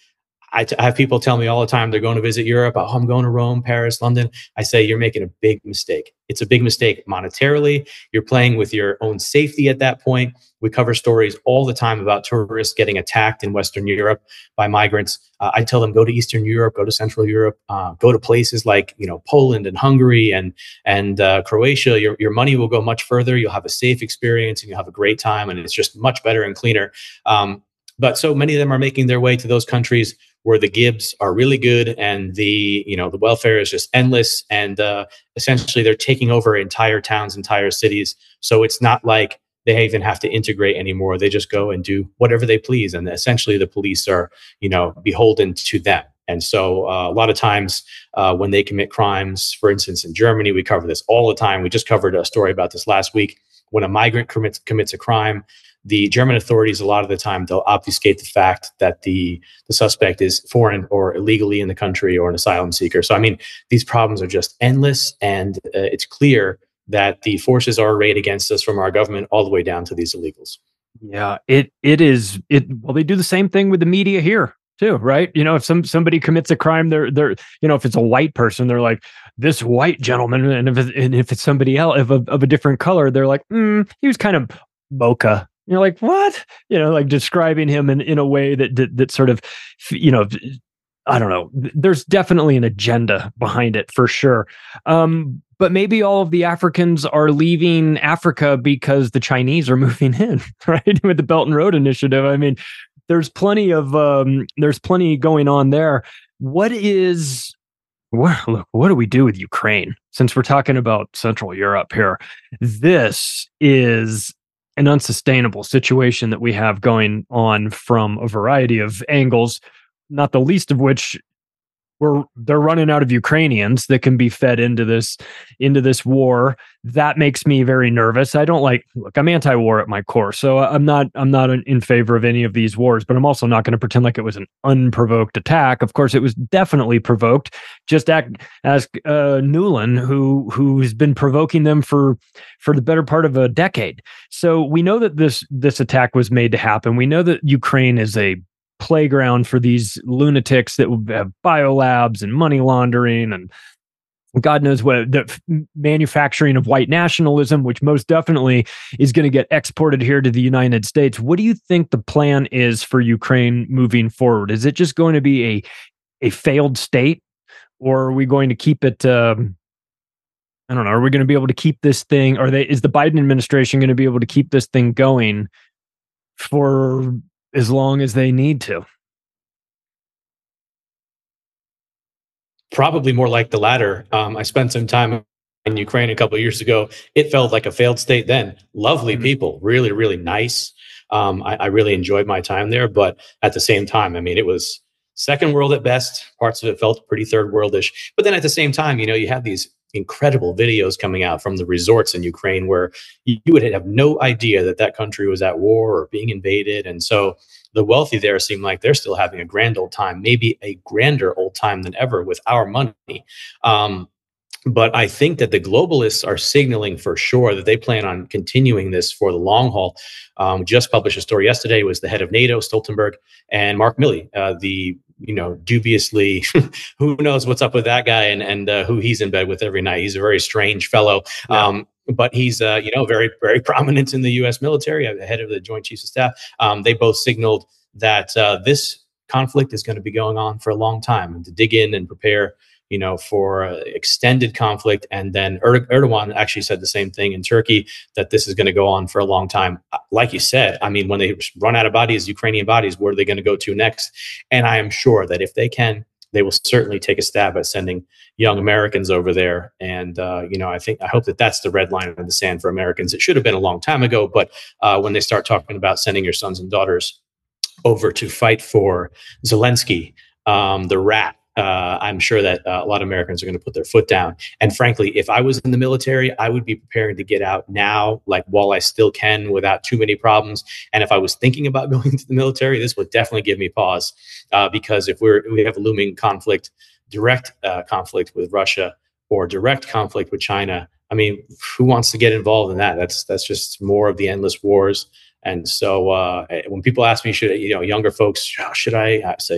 I, t- I have people tell me all the time they're going to visit Europe. Oh, I'm going to Rome, Paris, London. I say you're making a big mistake. It's a big mistake monetarily. You're playing with your own safety at that point. We cover stories all the time about tourists getting attacked in Western Europe by migrants. Uh, I tell them go to Eastern Europe, go to Central Europe, uh, go to places like you know Poland and Hungary and and uh, Croatia. Your your money will go much further. You'll have a safe experience and you'll have a great time, and it's just much better and cleaner. Um, but so many of them are making their way to those countries where the gibs are really good and the you know the welfare is just endless, and uh, essentially they're taking over entire towns, entire cities. So it's not like they even have to integrate anymore. They just go and do whatever they please, and essentially the police are you know beholden to them. And so uh, a lot of times uh, when they commit crimes, for instance, in Germany, we cover this all the time. We just covered a story about this last week. When a migrant commits commits a crime, the German authorities, a lot of the time, they'll obfuscate the fact that the, the suspect is foreign or illegally in the country or an asylum seeker. So, I mean, these problems are just endless, and uh, it's clear that the forces are arrayed against us from our government all the way down to these illegals. Yeah, it it is it. Well, they do the same thing with the media here too, right? You know, if some somebody commits a crime, they're they're you know, if it's a white person, they're like this white gentleman, and if it, and if it's somebody else of a, of a different color, they're like, mm, he was kind of mocha. You're like, what? You know, like describing him in, in a way that, that that sort of, you know, I don't know. There's definitely an agenda behind it for sure. Um, but maybe all of the Africans are leaving Africa because the Chinese are moving in, right? With the Belt and Road Initiative. I mean, there's plenty of um, there's plenty going on there. What is what? Look, what do we do with Ukraine? Since we're talking about Central Europe here, this is an unsustainable situation that we have going on from a variety of angles, not the least of which we're they're running out of Ukrainians that can be fed into this into this war. That makes me very nervous. I don't like look, I'm anti-war at my core, so I'm not I'm not in favor of any of these wars, but I'm also not going to pretend like it was an unprovoked attack. Of course, it was definitely provoked. Just act, ask uh, Nuland, who who's been provoking them for for the better part of a decade. So we know that this this attack was made to happen. We know that Ukraine is a playground for these lunatics that have biolabs and money laundering and God knows what, the f- manufacturing of white nationalism, which most definitely is going to get exported here to the United States. What do you think the plan is for Ukraine moving forward? Is it just going to be a a failed state, or are we going to keep it? Um, I don't know. Are we going to be able to keep this thing? Or they, is the Biden administration going to be able to keep this thing going for as long as they need to? Probably more like the latter. Um, I spent some time in Ukraine a couple of years ago. It felt like a failed state then. Lovely mm-hmm. people, really, really nice. Um, I, I really enjoyed my time there. But at the same time, I mean, it was second world at best. Parts of it felt pretty third worldish. But then at the same time, you know, you have these incredible videos coming out from the resorts in Ukraine where you would have no idea that that country was at war or being invaded. And so the wealthy there seem like they're still having a grand old time, maybe a grander old time than ever with our money. Um, but I think that the globalists are signaling for sure that they plan on continuing this for the long haul. Um, just published a story yesterday. It was the head of NATO, Stoltenberg, and Mark Milley, uh, the you know, dubiously, who knows what's up with that guy and and uh, who he's in bed with every night. He's a very strange fellow, yeah. um, but he's uh, you know very very prominent in the U S military, head of the Joint Chiefs of Staff. Um, they both signaled that uh, this conflict is going to be going on for a long time, and to dig in and prepare, you know, for uh, extended conflict. And then Erd- Erdogan actually said the same thing in Turkey, that this is going to go on for a long time. Like you said, I mean, when they run out of bodies, Ukrainian bodies, where are they going to go to next? And I am sure that if they can, they will certainly take a stab at sending young Americans over there. And, uh, you know, I think, I hope that that's the red line in the sand for Americans. It should have been a long time ago, but uh, when they start talking about sending your sons and daughters over to fight for Zelensky, um, the rat, Uh, I'm sure that uh, a lot of Americans are going to put their foot down. And frankly, if I was in the military, I would be preparing to get out now, like while I still can, without too many problems. And if I was thinking about going to the military, this would definitely give me pause, uh, because if we're we have a looming conflict, direct uh, conflict with Russia or direct conflict with China, I mean, who wants to get involved in that? That's that's just more of the endless wars. And so uh, when people ask me, should you know younger folks, should I, I say,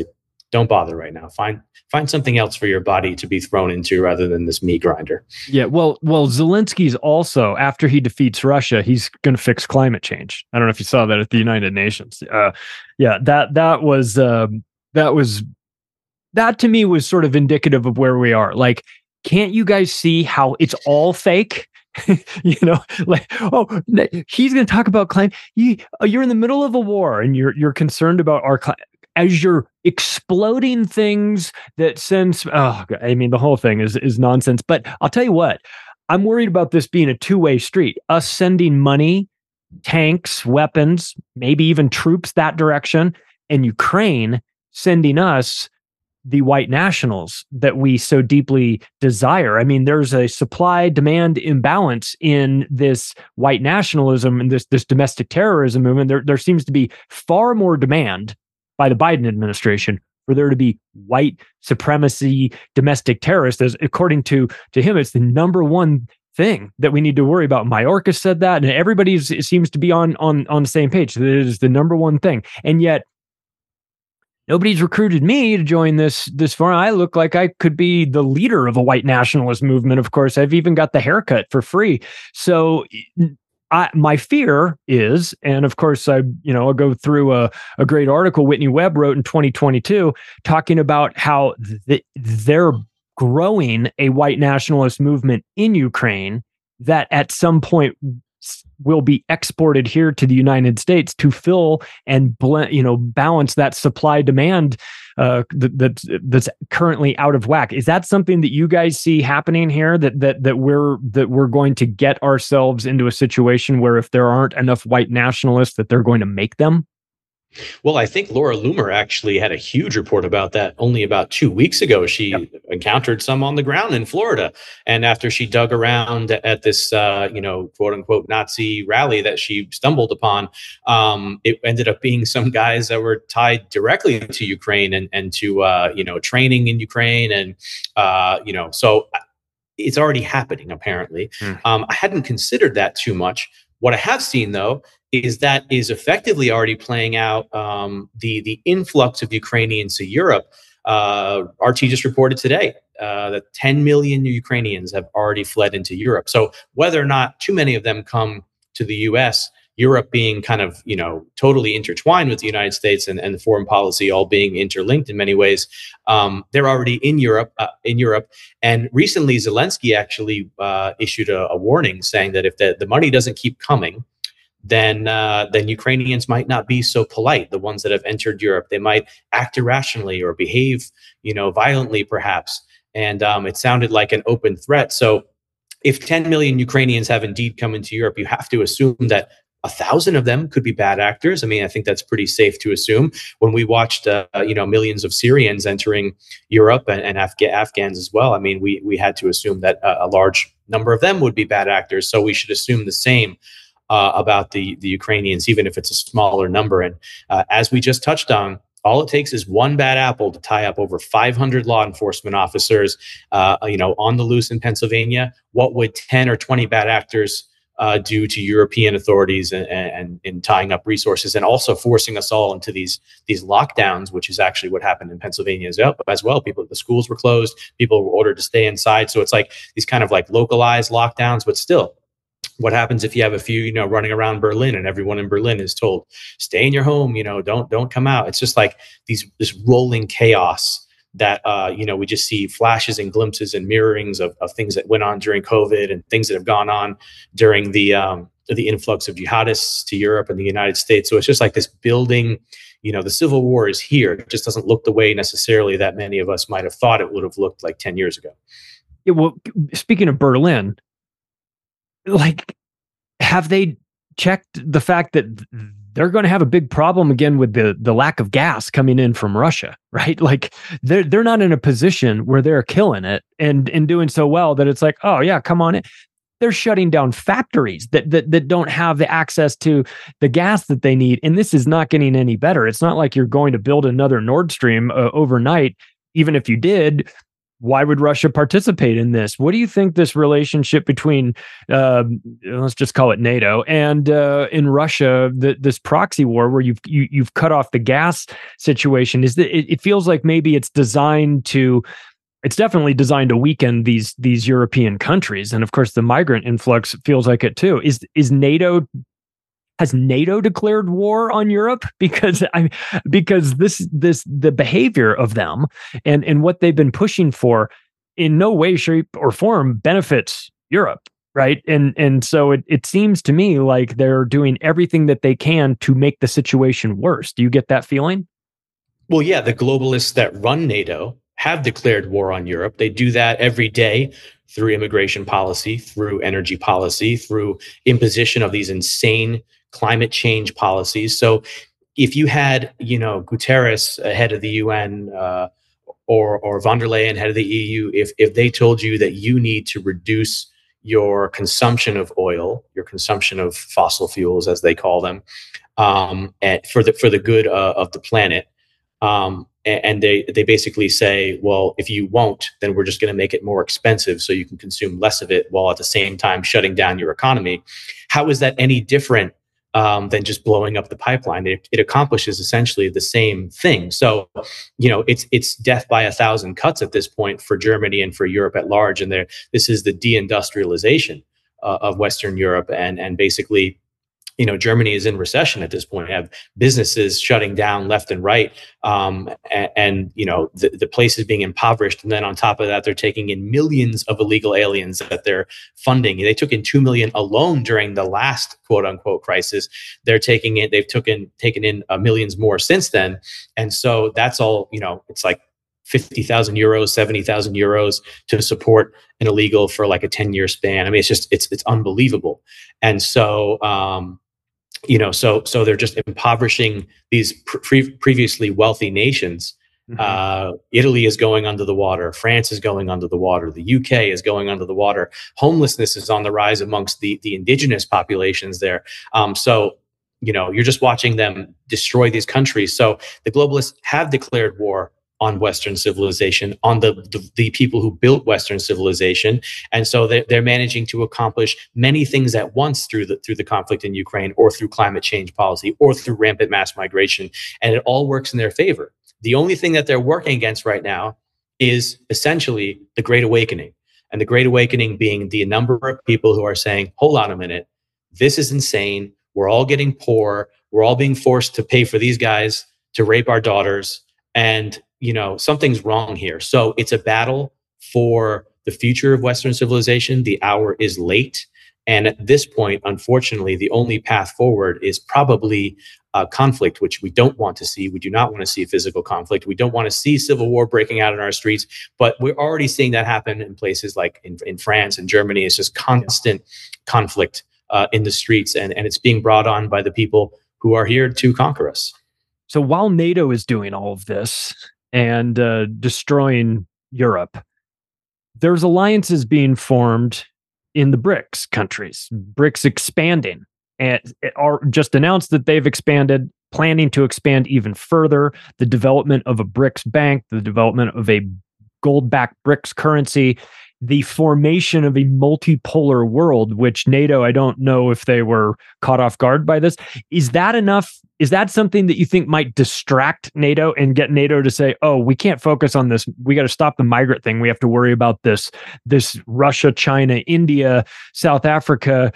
don't bother right now. Find find something else for your body to be thrown into rather than this meat grinder. Yeah, well, well, Zelensky's also, after he defeats Russia, he's going to fix climate change. I don't know if you saw that at the United Nations. Uh, yeah, that that was uh, that was that to me was sort of indicative of where we are. Like, can't you guys see how it's all fake? You know, like, oh, he's going to talk about climate. You, you're in the middle of a war, and you're you're concerned about our climate. As you're exploding things that sends, oh, I mean, the whole thing is is nonsense. But I'll tell you what, I'm worried about this being a two-way street. Us sending money, tanks, weapons, maybe even troops that direction, and Ukraine sending us the white nationals that we so deeply desire. I mean, there's a supply-demand imbalance in this white nationalism and this this domestic terrorism movement. There, there seems to be far more demand by the Biden administration for there to be white supremacy domestic terrorists. As according to to him, it's the number one thing that we need to worry about. Mayorkas said that, and everybody seems to be on on on the same page. It is the number one thing, and yet nobody's recruited me to join this this forum. I look like I could be the leader of a white nationalist movement. Of course, I've even got the haircut for free. So I, my fear is, and of course, I you know I'll go through a, a great article Whitney Webb wrote in twenty twenty-two talking about how th- they're growing a white nationalist movement in Ukraine that at some point will be exported here to the United States to fill and blend, you know, balance that supply demand uh, that, that's that's currently out of whack. Is that something that you guys see happening here? That that that we're that we're going to get ourselves into a situation where if there aren't enough white nationalists, that they're going to make them? Well, I think Laura Loomer actually had a huge report about that only about two weeks ago. She yep. encountered some on the ground in Florida. And after she dug around at this, uh, you know, quote unquote Nazi rally that she stumbled upon, um, it ended up being some guys that were tied directly to Ukraine and, and to, uh, you know, training in Ukraine. And, uh, you know, so it's already happening, apparently. Mm. Um, I hadn't considered that too much. What I have seen, though, is that is effectively already playing out um, the the influx of Ukrainians to Europe. Uh, R T just reported today uh, that ten million Ukrainians have already fled into Europe. So whether or not too many of them come to the U S, Europe being kind of, you know, totally intertwined with the United States and, and the foreign policy all being interlinked in many ways, um, they're already in Europe. Uh, in Europe, and recently Zelensky actually uh, issued a, a warning saying that if the, the money doesn't keep coming, then uh, then Ukrainians might not be so polite. The ones that have entered Europe, they might act irrationally or behave, you know, violently, perhaps. And um, it sounded like an open threat. So, if ten million Ukrainians have indeed come into Europe, you have to assume that a thousand of them could be bad actors. I mean, I think that's pretty safe to assume. When we watched, uh, you know, millions of Syrians entering Europe and, and Afga- Afghans as well, I mean, we we had to assume that uh, a large number of them would be bad actors. So we should assume the same uh, about the the Ukrainians, even if it's a smaller number. And uh, as we just touched on, all it takes is one bad apple to tie up over five hundred law enforcement officers, uh, you know, on the loose in Pennsylvania. What would ten or twenty bad actors Uh, due to European authorities and, and in tying up resources and also forcing us all into these these lockdowns, which is actually what happened in Pennsylvania as well. As well, people, the schools were closed, people were ordered to stay inside. So it's like these kind of like localized lockdowns, but still, what happens if you have a few, you know, running around Berlin and everyone in Berlin is told, stay in your home, you know, don't don't come out. It's just like these this rolling chaos that, uh, you know, we just see flashes and glimpses and mirrorings of, of things that went on during COVID and things that have gone on during the um, the influx of jihadists to Europe and the United States. So it's just like this building, you know, the Civil War is here. It just doesn't look the way necessarily that many of us might have thought it would have looked like ten years ago. Yeah, well, speaking of Berlin, like, have they checked the fact that they're going to have a big problem again with the, the lack of gas coming in from Russia, right? Like they're, they're not in a position where they're killing it and, and doing so well that it's like, oh yeah, come on in. They're shutting down factories that, that, that don't have the access to the gas that they need. And this is not getting any better. It's not like you're going to build another Nord Stream uh, overnight. Even if you did, why would Russia participate in this? What do you think this relationship between, uh, let's just call it NATO, and uh, in Russia, the, this proxy war where you've you, you've cut off the gas situation, is that it, it feels like maybe it's designed to, it's definitely designed to weaken these these European countries, and of course the migrant influx feels like it too. Is is NATO? Has NATO declared war on Europe? Because I, because this this the behavior of them and and what they've been pushing for, in no way, shape, or form benefits Europe, right? And and so it it seems to me like they're doing everything that they can to make the situation worse. Do you get that feeling? Well, yeah, the globalists that run NATO have declared war on Europe. They do that every day through immigration policy, through energy policy, through imposition of these insane climate change policies. So if you had, you know, Guterres, head of the U N, uh, or or von der Leyen, head of the E U, if if they told you that you need to reduce your consumption of oil, your consumption of fossil fuels, as they call them, um, and for the for the good uh, of the planet, um, and, and they they basically say, well, if you won't, then we're just going to make it more expensive so you can consume less of it, while at the same time shutting down your economy. How is that any different Um, than just blowing up the pipeline? It, it accomplishes essentially the same thing. So, you know, it's it's death by a thousand cuts at this point for Germany and for Europe at large. And there, this is the deindustrialization uh, of Western Europe, and and basically, you know, Germany is in recession at this point. You have businesses shutting down left and right, um, and, and you know the, the place is being impoverished. And then on top of that, they're taking in millions of illegal aliens that they're funding. They took in two million alone during the last quote unquote crisis. They're taking it. They've taken taken in uh, millions more since then. And so that's all. You know, it's like fifty thousand euros, seventy thousand euros to support an illegal for like a ten year span. I mean, it's just it's it's unbelievable. And so. Um, You know, so so they're just impoverishing these pre- previously wealthy nations. Mm-hmm. Uh, Italy is going under the water. France is going under the water. The U K is going under the water. Homelessness is on the rise amongst the the indigenous populations there. Um, so, you know, you're just watching them destroy these countries. So the globalists have declared war on Western civilization, on the, the the people who built Western civilization, and so they're, they're managing to accomplish many things at once through the through the conflict in Ukraine, or through climate change policy, or through rampant mass migration, and it all works in their favor. The only thing that they're working against right now is essentially the Great Awakening, and the Great Awakening being the number of people who are saying, "Hold on a minute, this is insane. We're all getting poor. We're all being forced to pay for these guys to rape our daughters, and you know, something's wrong here." So it's a battle for the future of Western civilization. The hour is late. And at this point, unfortunately, the only path forward is probably uh, conflict, which we don't want to see. We do not want to see physical conflict. We don't want to see civil war breaking out in our streets. But we're already seeing that happen in places like in, in France and Germany. It's just constant conflict uh, in the streets. And, and it's being brought on by the people who are here to conquer us. So while NATO is doing all of this and uh, destroying Europe, there's alliances being formed in the BRICS countries. BRICS expanding, and it are just announced that they've expanded, planning to expand even further. The development of a BRICS bank, the development of a gold-backed BRICS currency, the formation of a multipolar world, which NATO, I don't know if they were caught off guard by this. Is that enough? Is that something that you think might distract NATO and get NATO to say, oh, we can't focus on this. We got to stop the migrant thing. We have to worry about this, this Russia, China, India, South Africa,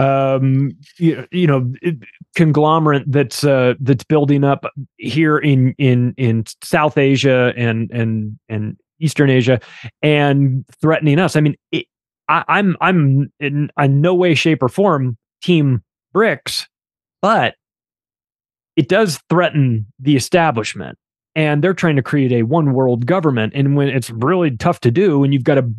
um, you, you know, conglomerate that's uh, that's building up here in in in South Asia and and and Eastern Asia and threatening us. I mean, it, I, I'm I'm in, in no way, shape, or form team BRICS, but it does threaten the establishment, and they're trying to create a one world government. And when it's really tough to do, when you've got a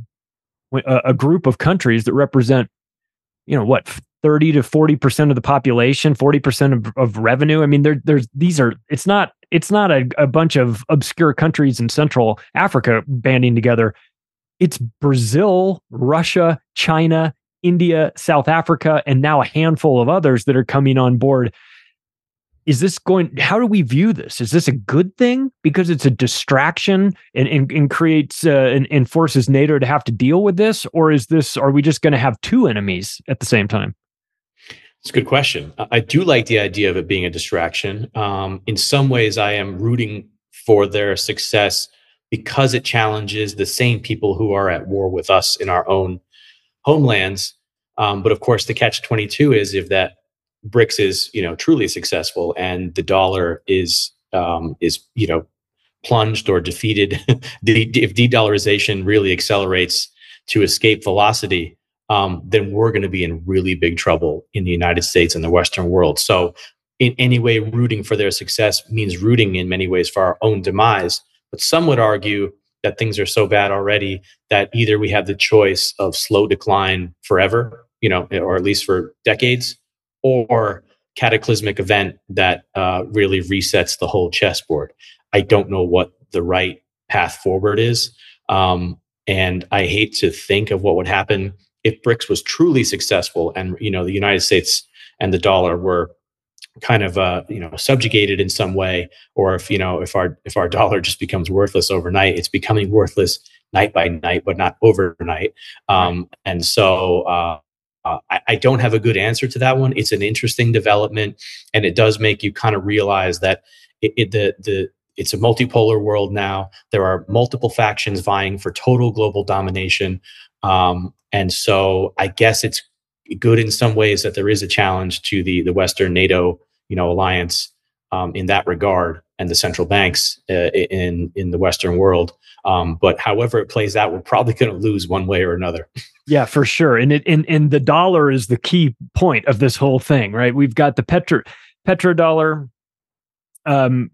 a group of countries that represent, you know, what, thirty to forty percent of the population, forty percent of, of revenue. I mean, there, there's these are. It's not. It's not a, a bunch of obscure countries in Central Africa banding together. It's Brazil, Russia, China, India, South Africa, and now a handful of others that are coming on board. is this going, how do we view this? Is this a good thing because it's a distraction and, and, and creates uh, and, and forces NATO to have to deal with this? Or is this, are we just going to have two enemies at the same time? It's a good question. I do like the idea of it being a distraction. Um, in some ways, I am rooting for their success because it challenges the same people who are at war with us in our own homelands. Um, but of course, the catch twenty-two is if that BRICS is, you know, truly successful and the dollar is, um, is, you know, plunged or defeated, if de-dollarization really accelerates to escape velocity, um, then we're going to be in really big trouble in the United States and the Western world. So in any way, rooting for their success means rooting in many ways for our own demise. But some would argue that things are so bad already that either we have the choice of slow decline forever, you know, or at least for decades, or cataclysmic event that uh, really resets the whole chessboard. I don't know what the right path forward is. Um, and I hate to think of what would happen if BRICS was truly successful and, you know, the United States and the dollar were kind of, uh, you know, subjugated in some way, or if, you know, if our, if our dollar just becomes worthless overnight. It's becoming worthless night by night, but not overnight. Um, and so, uh, Uh, I, I don't have a good answer to that one. It's an interesting development, and it does make you kind of realize that it, it, the the it's a multipolar world now. There are multiple factions vying for total global domination, um, and so I guess it's good in some ways that there is a challenge to the the Western NATO, you know, alliance um, in that regard, and the central banks uh, in in the Western world. Um, but however it plays out, we're probably going to lose one way or another. Yeah, for sure. And it and, and the dollar is the key point of this whole thing, right? We've got the petro petrodollar, um,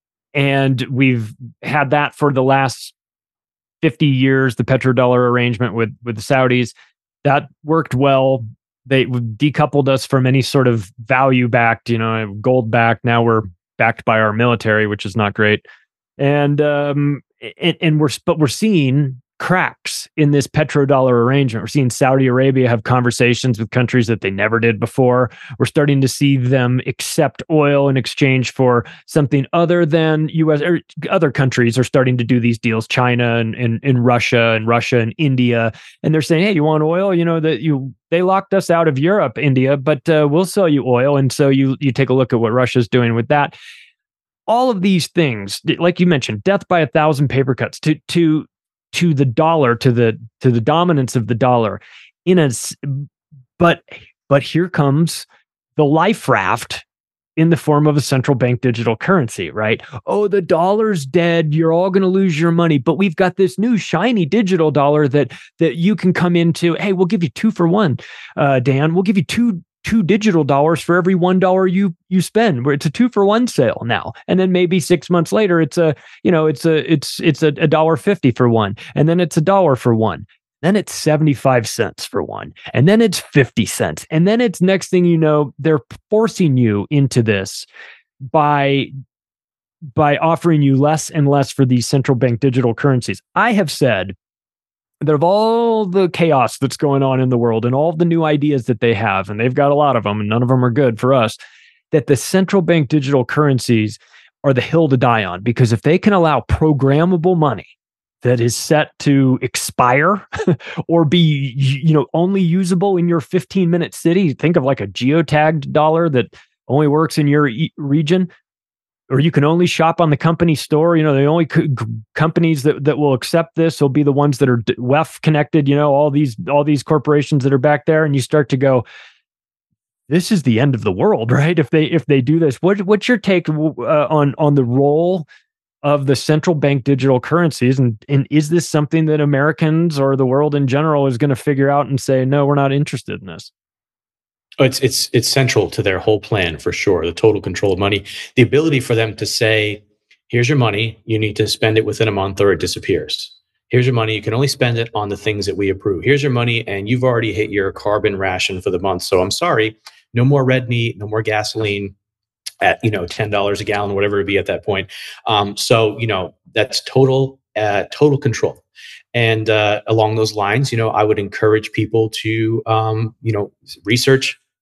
and we've had that for the last fifty years. The petrodollar arrangement with with the Saudis that worked well. They decoupled us from any sort of value backed, you know, gold backed. Now we're backed by our military, which is not great. And um, and, and we're but we're seeing cracks in this petrodollar arrangement. We're seeing Saudi Arabia have conversations with countries that they never did before. We're starting to see them accept oil in exchange for something other than U S or other countries are starting to do these deals. China and, and, and Russia and Russia and India. And they're saying, hey, you want oil? You know, that you they locked us out of Europe, India, but uh, we'll sell you oil. And so you you take a look at what Russia's doing with that. All of these things, like you mentioned, death by a thousand paper cuts to to to the dollar, to the to the dominance of the dollar. In a, but but here comes the life raft in the form of a central bank digital currency, right? Oh, the dollar's dead. You're all going to lose your money. But we've got this new shiny digital dollar that that you can come into. Hey, we'll give you two for one, uh, Dan. We'll give you two. two digital dollars for every one dollar you you spend, where it's a two for one sale now. And then maybe six months later, it's a, you know, it's a, it's, it's a, a dollar fifty for one. And then it's a dollar for one. Then it's seventy-five cents for one. And then it's fifty cents. And then it's next thing you know, they're forcing you into this by, by offering you less and less for these central bank digital currencies. I have said that of all the chaos that's going on in the world and all the new ideas that they have, and they've got a lot of them and none of them are good for us, that the central bank digital currencies are the hill to die on. Because if they can allow programmable money that is set to expire or be, you know, only usable in your fifteen minute city, think of like a geotagged dollar that only works in your e- region, or you can only shop on the company store. You know, the only co- companies that, that will accept this will be the ones that are W E F connected, you know, all these, all these corporations that are back there. And you start to go, this is the end of the world, right? If they, if they do this, what, what's your take uh, on, on the role of the central bank digital currencies? And, and is this something that Americans or the world in general is going to figure out and say, no, we're not interested in this? It's it's it's central to their whole plan for sure. The total control of money, the ability for them to say, "Here's your money. You need to spend it within a month, or it disappears. Here's your money. You can only spend it on the things that we approve. Here's your money, and you've already hit your carbon ration for the month. So I'm sorry, no more red meat, no more gasoline at you know ten dollars a gallon, whatever it be at that point. Um, so you know that's total uh, total control." And uh, along those lines, you know, I would encourage people to, um, you know, research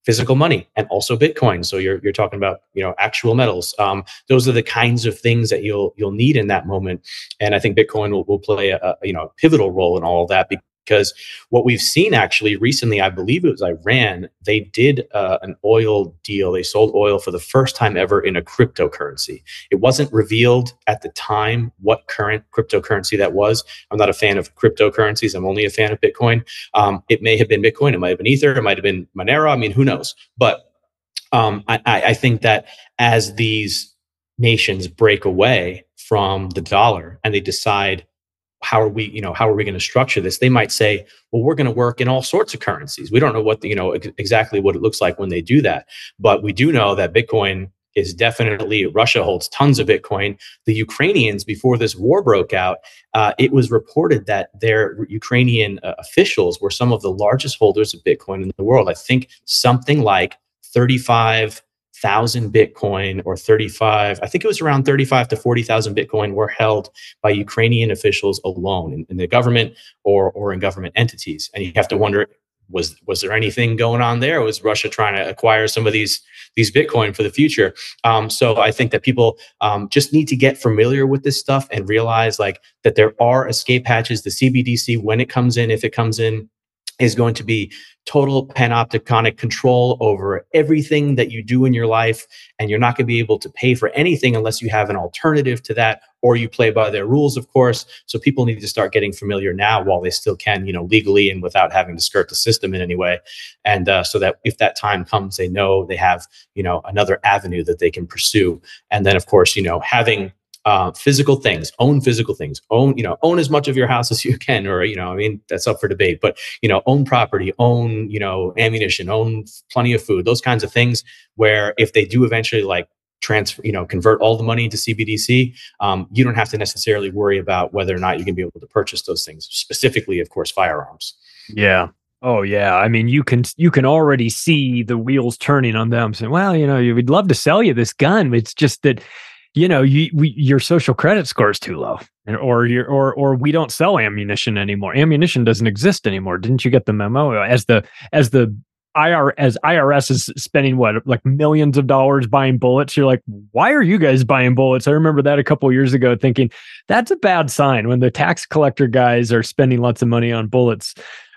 physical money and also Bitcoin. So you're you're talking about, you know, actual metals. Um, those are the kinds of things that you'll you'll need in that moment. And I think Bitcoin will, will play a, a you know pivotal role in all of that, because what we've seen actually recently, I believe it was Iran, they did uh, an oil deal. They sold oil for the first time ever in a cryptocurrency. It wasn't revealed at the time what current cryptocurrency that was. I'm not a fan of cryptocurrencies. I'm only a fan of Bitcoin. Um, it may have been Bitcoin. It might have been Ether. It might have been Monero. I mean, who knows? But um, I, I think that as these nations break away from the dollar and they decide, how are we, you know, how are we going to structure this? They might say, well, we're going to work in all sorts of currencies. We don't know what, the, you know, ex- exactly what it looks like when they do that. But we do know that Bitcoin is definitely, Russia holds tons of Bitcoin. The Ukrainians, before this war broke out, uh, it was reported that their Ukrainian uh, officials were some of the largest holders of Bitcoin in the world. I think something like thirty-five thousand Bitcoin or thirty-five, I think it was around thirty-five to forty thousand Bitcoin were held by Ukrainian officials alone in, in the government or or in government entities. And you have to wonder, was was there anything going on there? Was Russia trying to acquire some of these these Bitcoin for the future? Um, so I think that people um, just need to get familiar with this stuff and realize like that there are escape hatches. The C B D C, when it comes in, if it comes in, is going to be total panopticonic control over everything that you do in your life. And you're not going to be able to pay for anything unless you have an alternative to that, or you play by their rules, of course. So people need to start getting familiar now while they still can, you know, legally and without having to skirt the system in any way. And uh, so that if that time comes, they know they have, you know, another avenue that they can pursue. And then, of course, you know, having Uh, physical things, own physical things, own, you know, own as much of your house as you can, or, you know, I mean, that's up for debate, but, you know, own property, own, you know, ammunition, own plenty of food, those kinds of things, where if they do eventually like transfer, you know, convert all the money into C B D C, um, you don't have to necessarily worry about whether or not you can be able to purchase those things, specifically, of course, firearms. Yeah. Oh yeah. I mean, you can, you can already see the wheels turning on them saying, well, you know, we'd love to sell you this gun. It's just that, you know, you, we, your social credit score is too low, or your, or, or we don't sell ammunition anymore. Ammunition doesn't exist anymore. Didn't you get the memo? As the, as the I R, as I R S is spending what, like millions of dollars buying bullets. You're like, why are you guys buying bullets? I remember that a couple of years ago, thinking that's a bad sign when the tax collector guys are spending lots of money on bullets.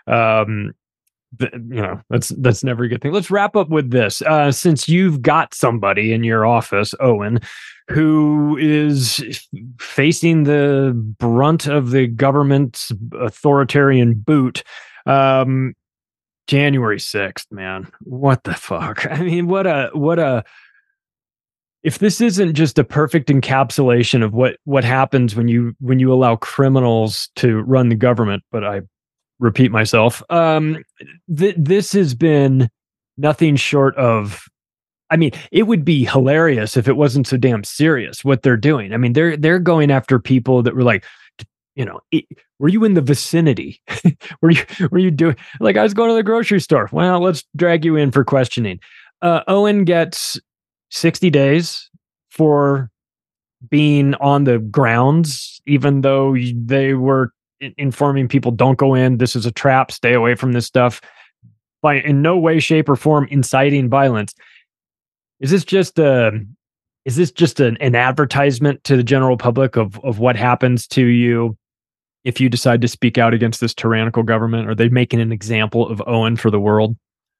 Um, The, you know, that's that's never a good thing. Let's wrap up with this. Uh, since you've got somebody in your office, Owen, who is facing the brunt of the government's authoritarian boot, um, January sixth, man, what the fuck? I mean, what a what a. If this isn't just a perfect encapsulation of what what happens when you when you allow criminals to run the government, but I. repeat myself. Um, th- this has been nothing short of, I mean, it would be hilarious if it wasn't so damn serious what they're doing. I mean, they're, they're going after people that were like, you know, it, were you in the vicinity? were you, were you doing, like, I was going to the grocery store. Well, let's drag you in for questioning. Uh, Owen gets sixty days for being on the grounds, even though they were informing people, don't go in, this is a trap, stay away from this stuff, by in no way, shape, or form inciting violence. Is this just a is this just an, an advertisement to the general public of of what happens to you if you decide to speak out against this tyrannical government? Are they making an example of Owen for the world?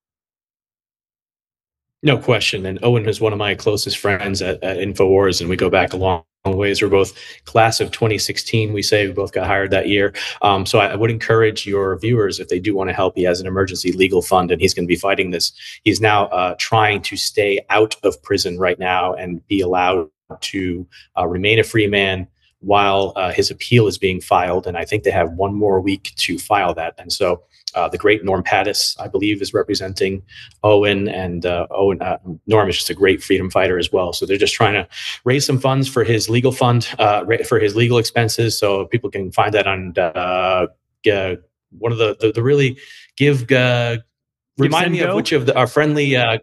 No question. And Owen is one of my closest friends at, at InfoWars, and we go back a long ways. We're both class of twenty sixteen. We say we both got hired that year. Um, so I, I would encourage your viewers, if they do want to help, he has an emergency legal fund, and he's going to be fighting this. He's now uh, trying to stay out of prison right now and be allowed to uh, remain a free man while uh, his appeal is being filed. And I think they have one more week to file that. And so uh, the great Norm Pattis, I believe, is representing Owen, and uh, Owen uh, Norm is just a great freedom fighter as well. So they're just trying to raise some funds for his legal fund, uh, for his legal expenses. So people can find that on uh, uh, one of the, the, the really give, uh, remind me of which of the, our friendly, uh,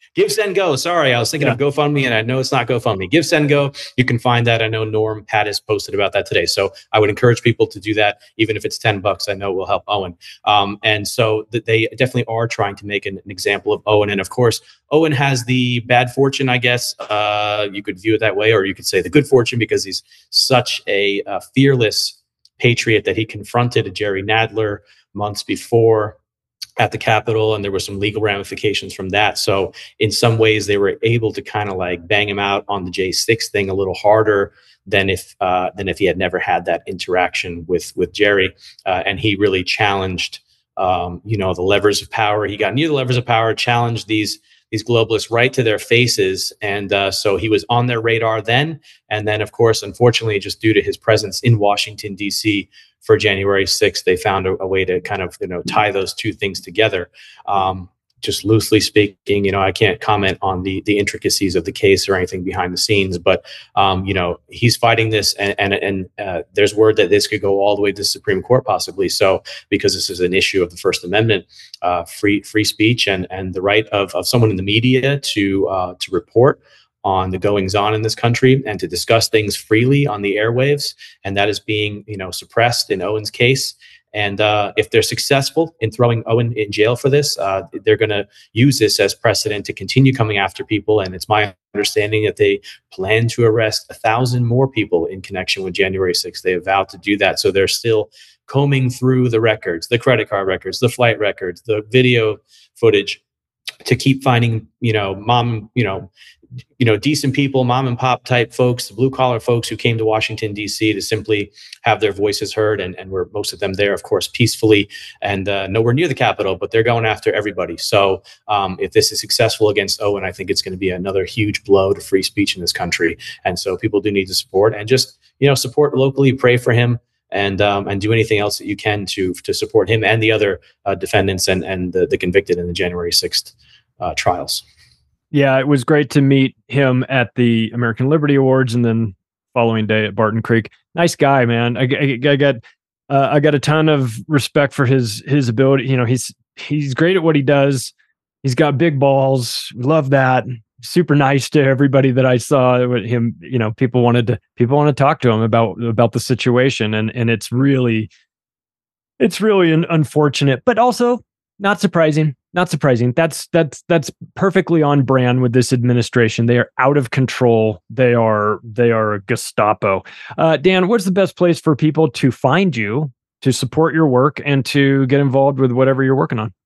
Give, Send, Go. Sorry, I was thinking yeah. of GoFundMe, and I know it's not GoFundMe. Give, Send, Go. You can find that. I know Norm Pattis posted about that today. So I would encourage people to do that, even if it's ten bucks. I know it will help Owen. Um, and so th- they definitely are trying to make an, an example of Owen. And of course, Owen has the bad fortune, I guess. Uh, you could view it that way, or you could say the good fortune, because he's such a uh, fearless patriot that he confronted Jerry Nadler months before at the Capitol, and there were some legal ramifications from that. So in some ways, they were able to kind of like bang him out on the J six thing a little harder than if uh, than if he had never had that interaction with with Jerry. Uh, and he really challenged, um, you know, the levers of power. He got near the levers of power, challenged these these globalists right to their faces. And uh, so he was on their radar then. And then, of course, unfortunately, just due to his presence in Washington, D C for January sixth, they found a, a way to kind of, you know, tie those two things together. Um, just loosely speaking, you know, I can't comment on the the intricacies of the case or anything behind the scenes, but, um, you know, he's fighting this, and and, and uh, there's word that this could go all the way to the Supreme Court possibly. So, because this is an issue of the First Amendment, uh, free free speech and and the right of, of someone in the media to uh, to report on the goings on in this country and to discuss things freely on the airwaves. And that is being, you know, suppressed in Owen's case. And uh, if they're successful in throwing Owen in jail for this, uh, they're going to use this as precedent to continue coming after people. And it's my understanding that they plan to arrest a thousand more people in connection with January sixth. They have vowed to do that. So they're still combing through the records, the credit card records, the flight records, the video footage, to keep finding, you know, mom, you know, you know, decent people, mom and pop type folks, blue collar folks who came to Washington, D C to simply have their voices heard. And, and we're most of them there, of course, peacefully and uh, nowhere near the Capitol, but they're going after everybody. So um, if this is successful against Owen, I think it's going to be another huge blow to free speech in this country. And so people do need to support and just, you know, support locally, pray for him, and um, and do anything else that you can to to support him and the other uh, defendants and, and the, the convicted in the January sixth uh, trials. Yeah, it was great to meet him at the American Liberty Awards and then following day at Barton Creek. Nice guy, man. I, I, I got uh, I got a ton of respect for his his ability. You know, he's he's great at what he does. He's got big balls. Love that. Super nice to everybody that I saw him. You know, people wanted to people want to talk to him about about the situation, and and it's really it's really an unfortunate, but also not surprising. Not surprising. That's that's that's perfectly on brand with this administration. They are out of control. They are they are a Gestapo. Uh, Dan, what's the best place for people to find you, to support your work, and to get involved with whatever you're working on?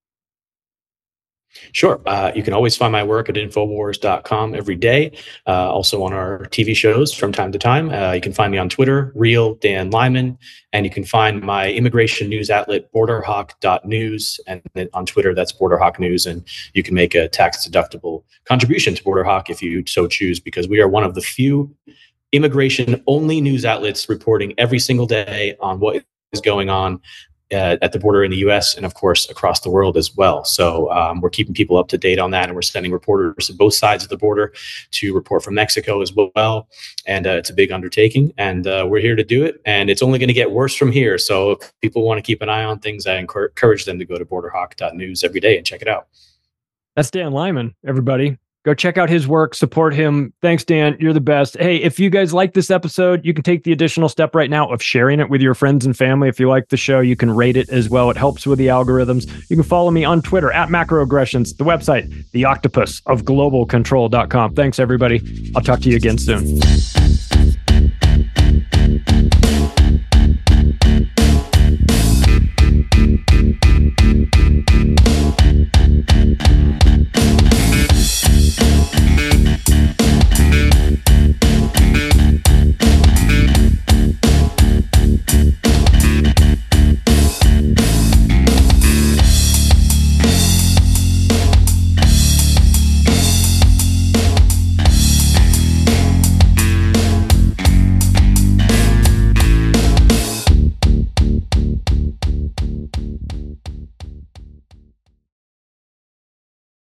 Sure. Uh, you can always find my work at Infowars dot com every day. Uh, also on our T V shows from time to time. Uh, you can find me on Twitter, Real Dan Lyman, and you can find my immigration news outlet, Borderhawk dot news. And then on Twitter, that's Borderhawk News. And you can make a tax-deductible contribution to Borderhawk if you so choose, because we are one of the few immigration-only news outlets reporting every single day on what is going on Uh, at the border in the U S and, of course, across the world as well. So um, we're keeping people up to date on that, and we're sending reporters to both sides of the border to report from Mexico as well. And uh, it's a big undertaking, and uh, we're here to do it. And it's only going to get worse from here. So if people want to keep an eye on things, I encourage them to go to Borderhawk dot news every day and check it out. That's Dan Lyman, everybody. Go check out his work, support him. Thanks, Dan. You're the best. Hey, if you guys like this episode, you can take the additional step right now of sharing it with your friends and family. If you like the show, you can rate it as well. It helps with the algorithms. You can follow me on Twitter at Macroaggressions, the website, the octopus of global control dot com. Thanks, everybody. I'll talk to you again soon.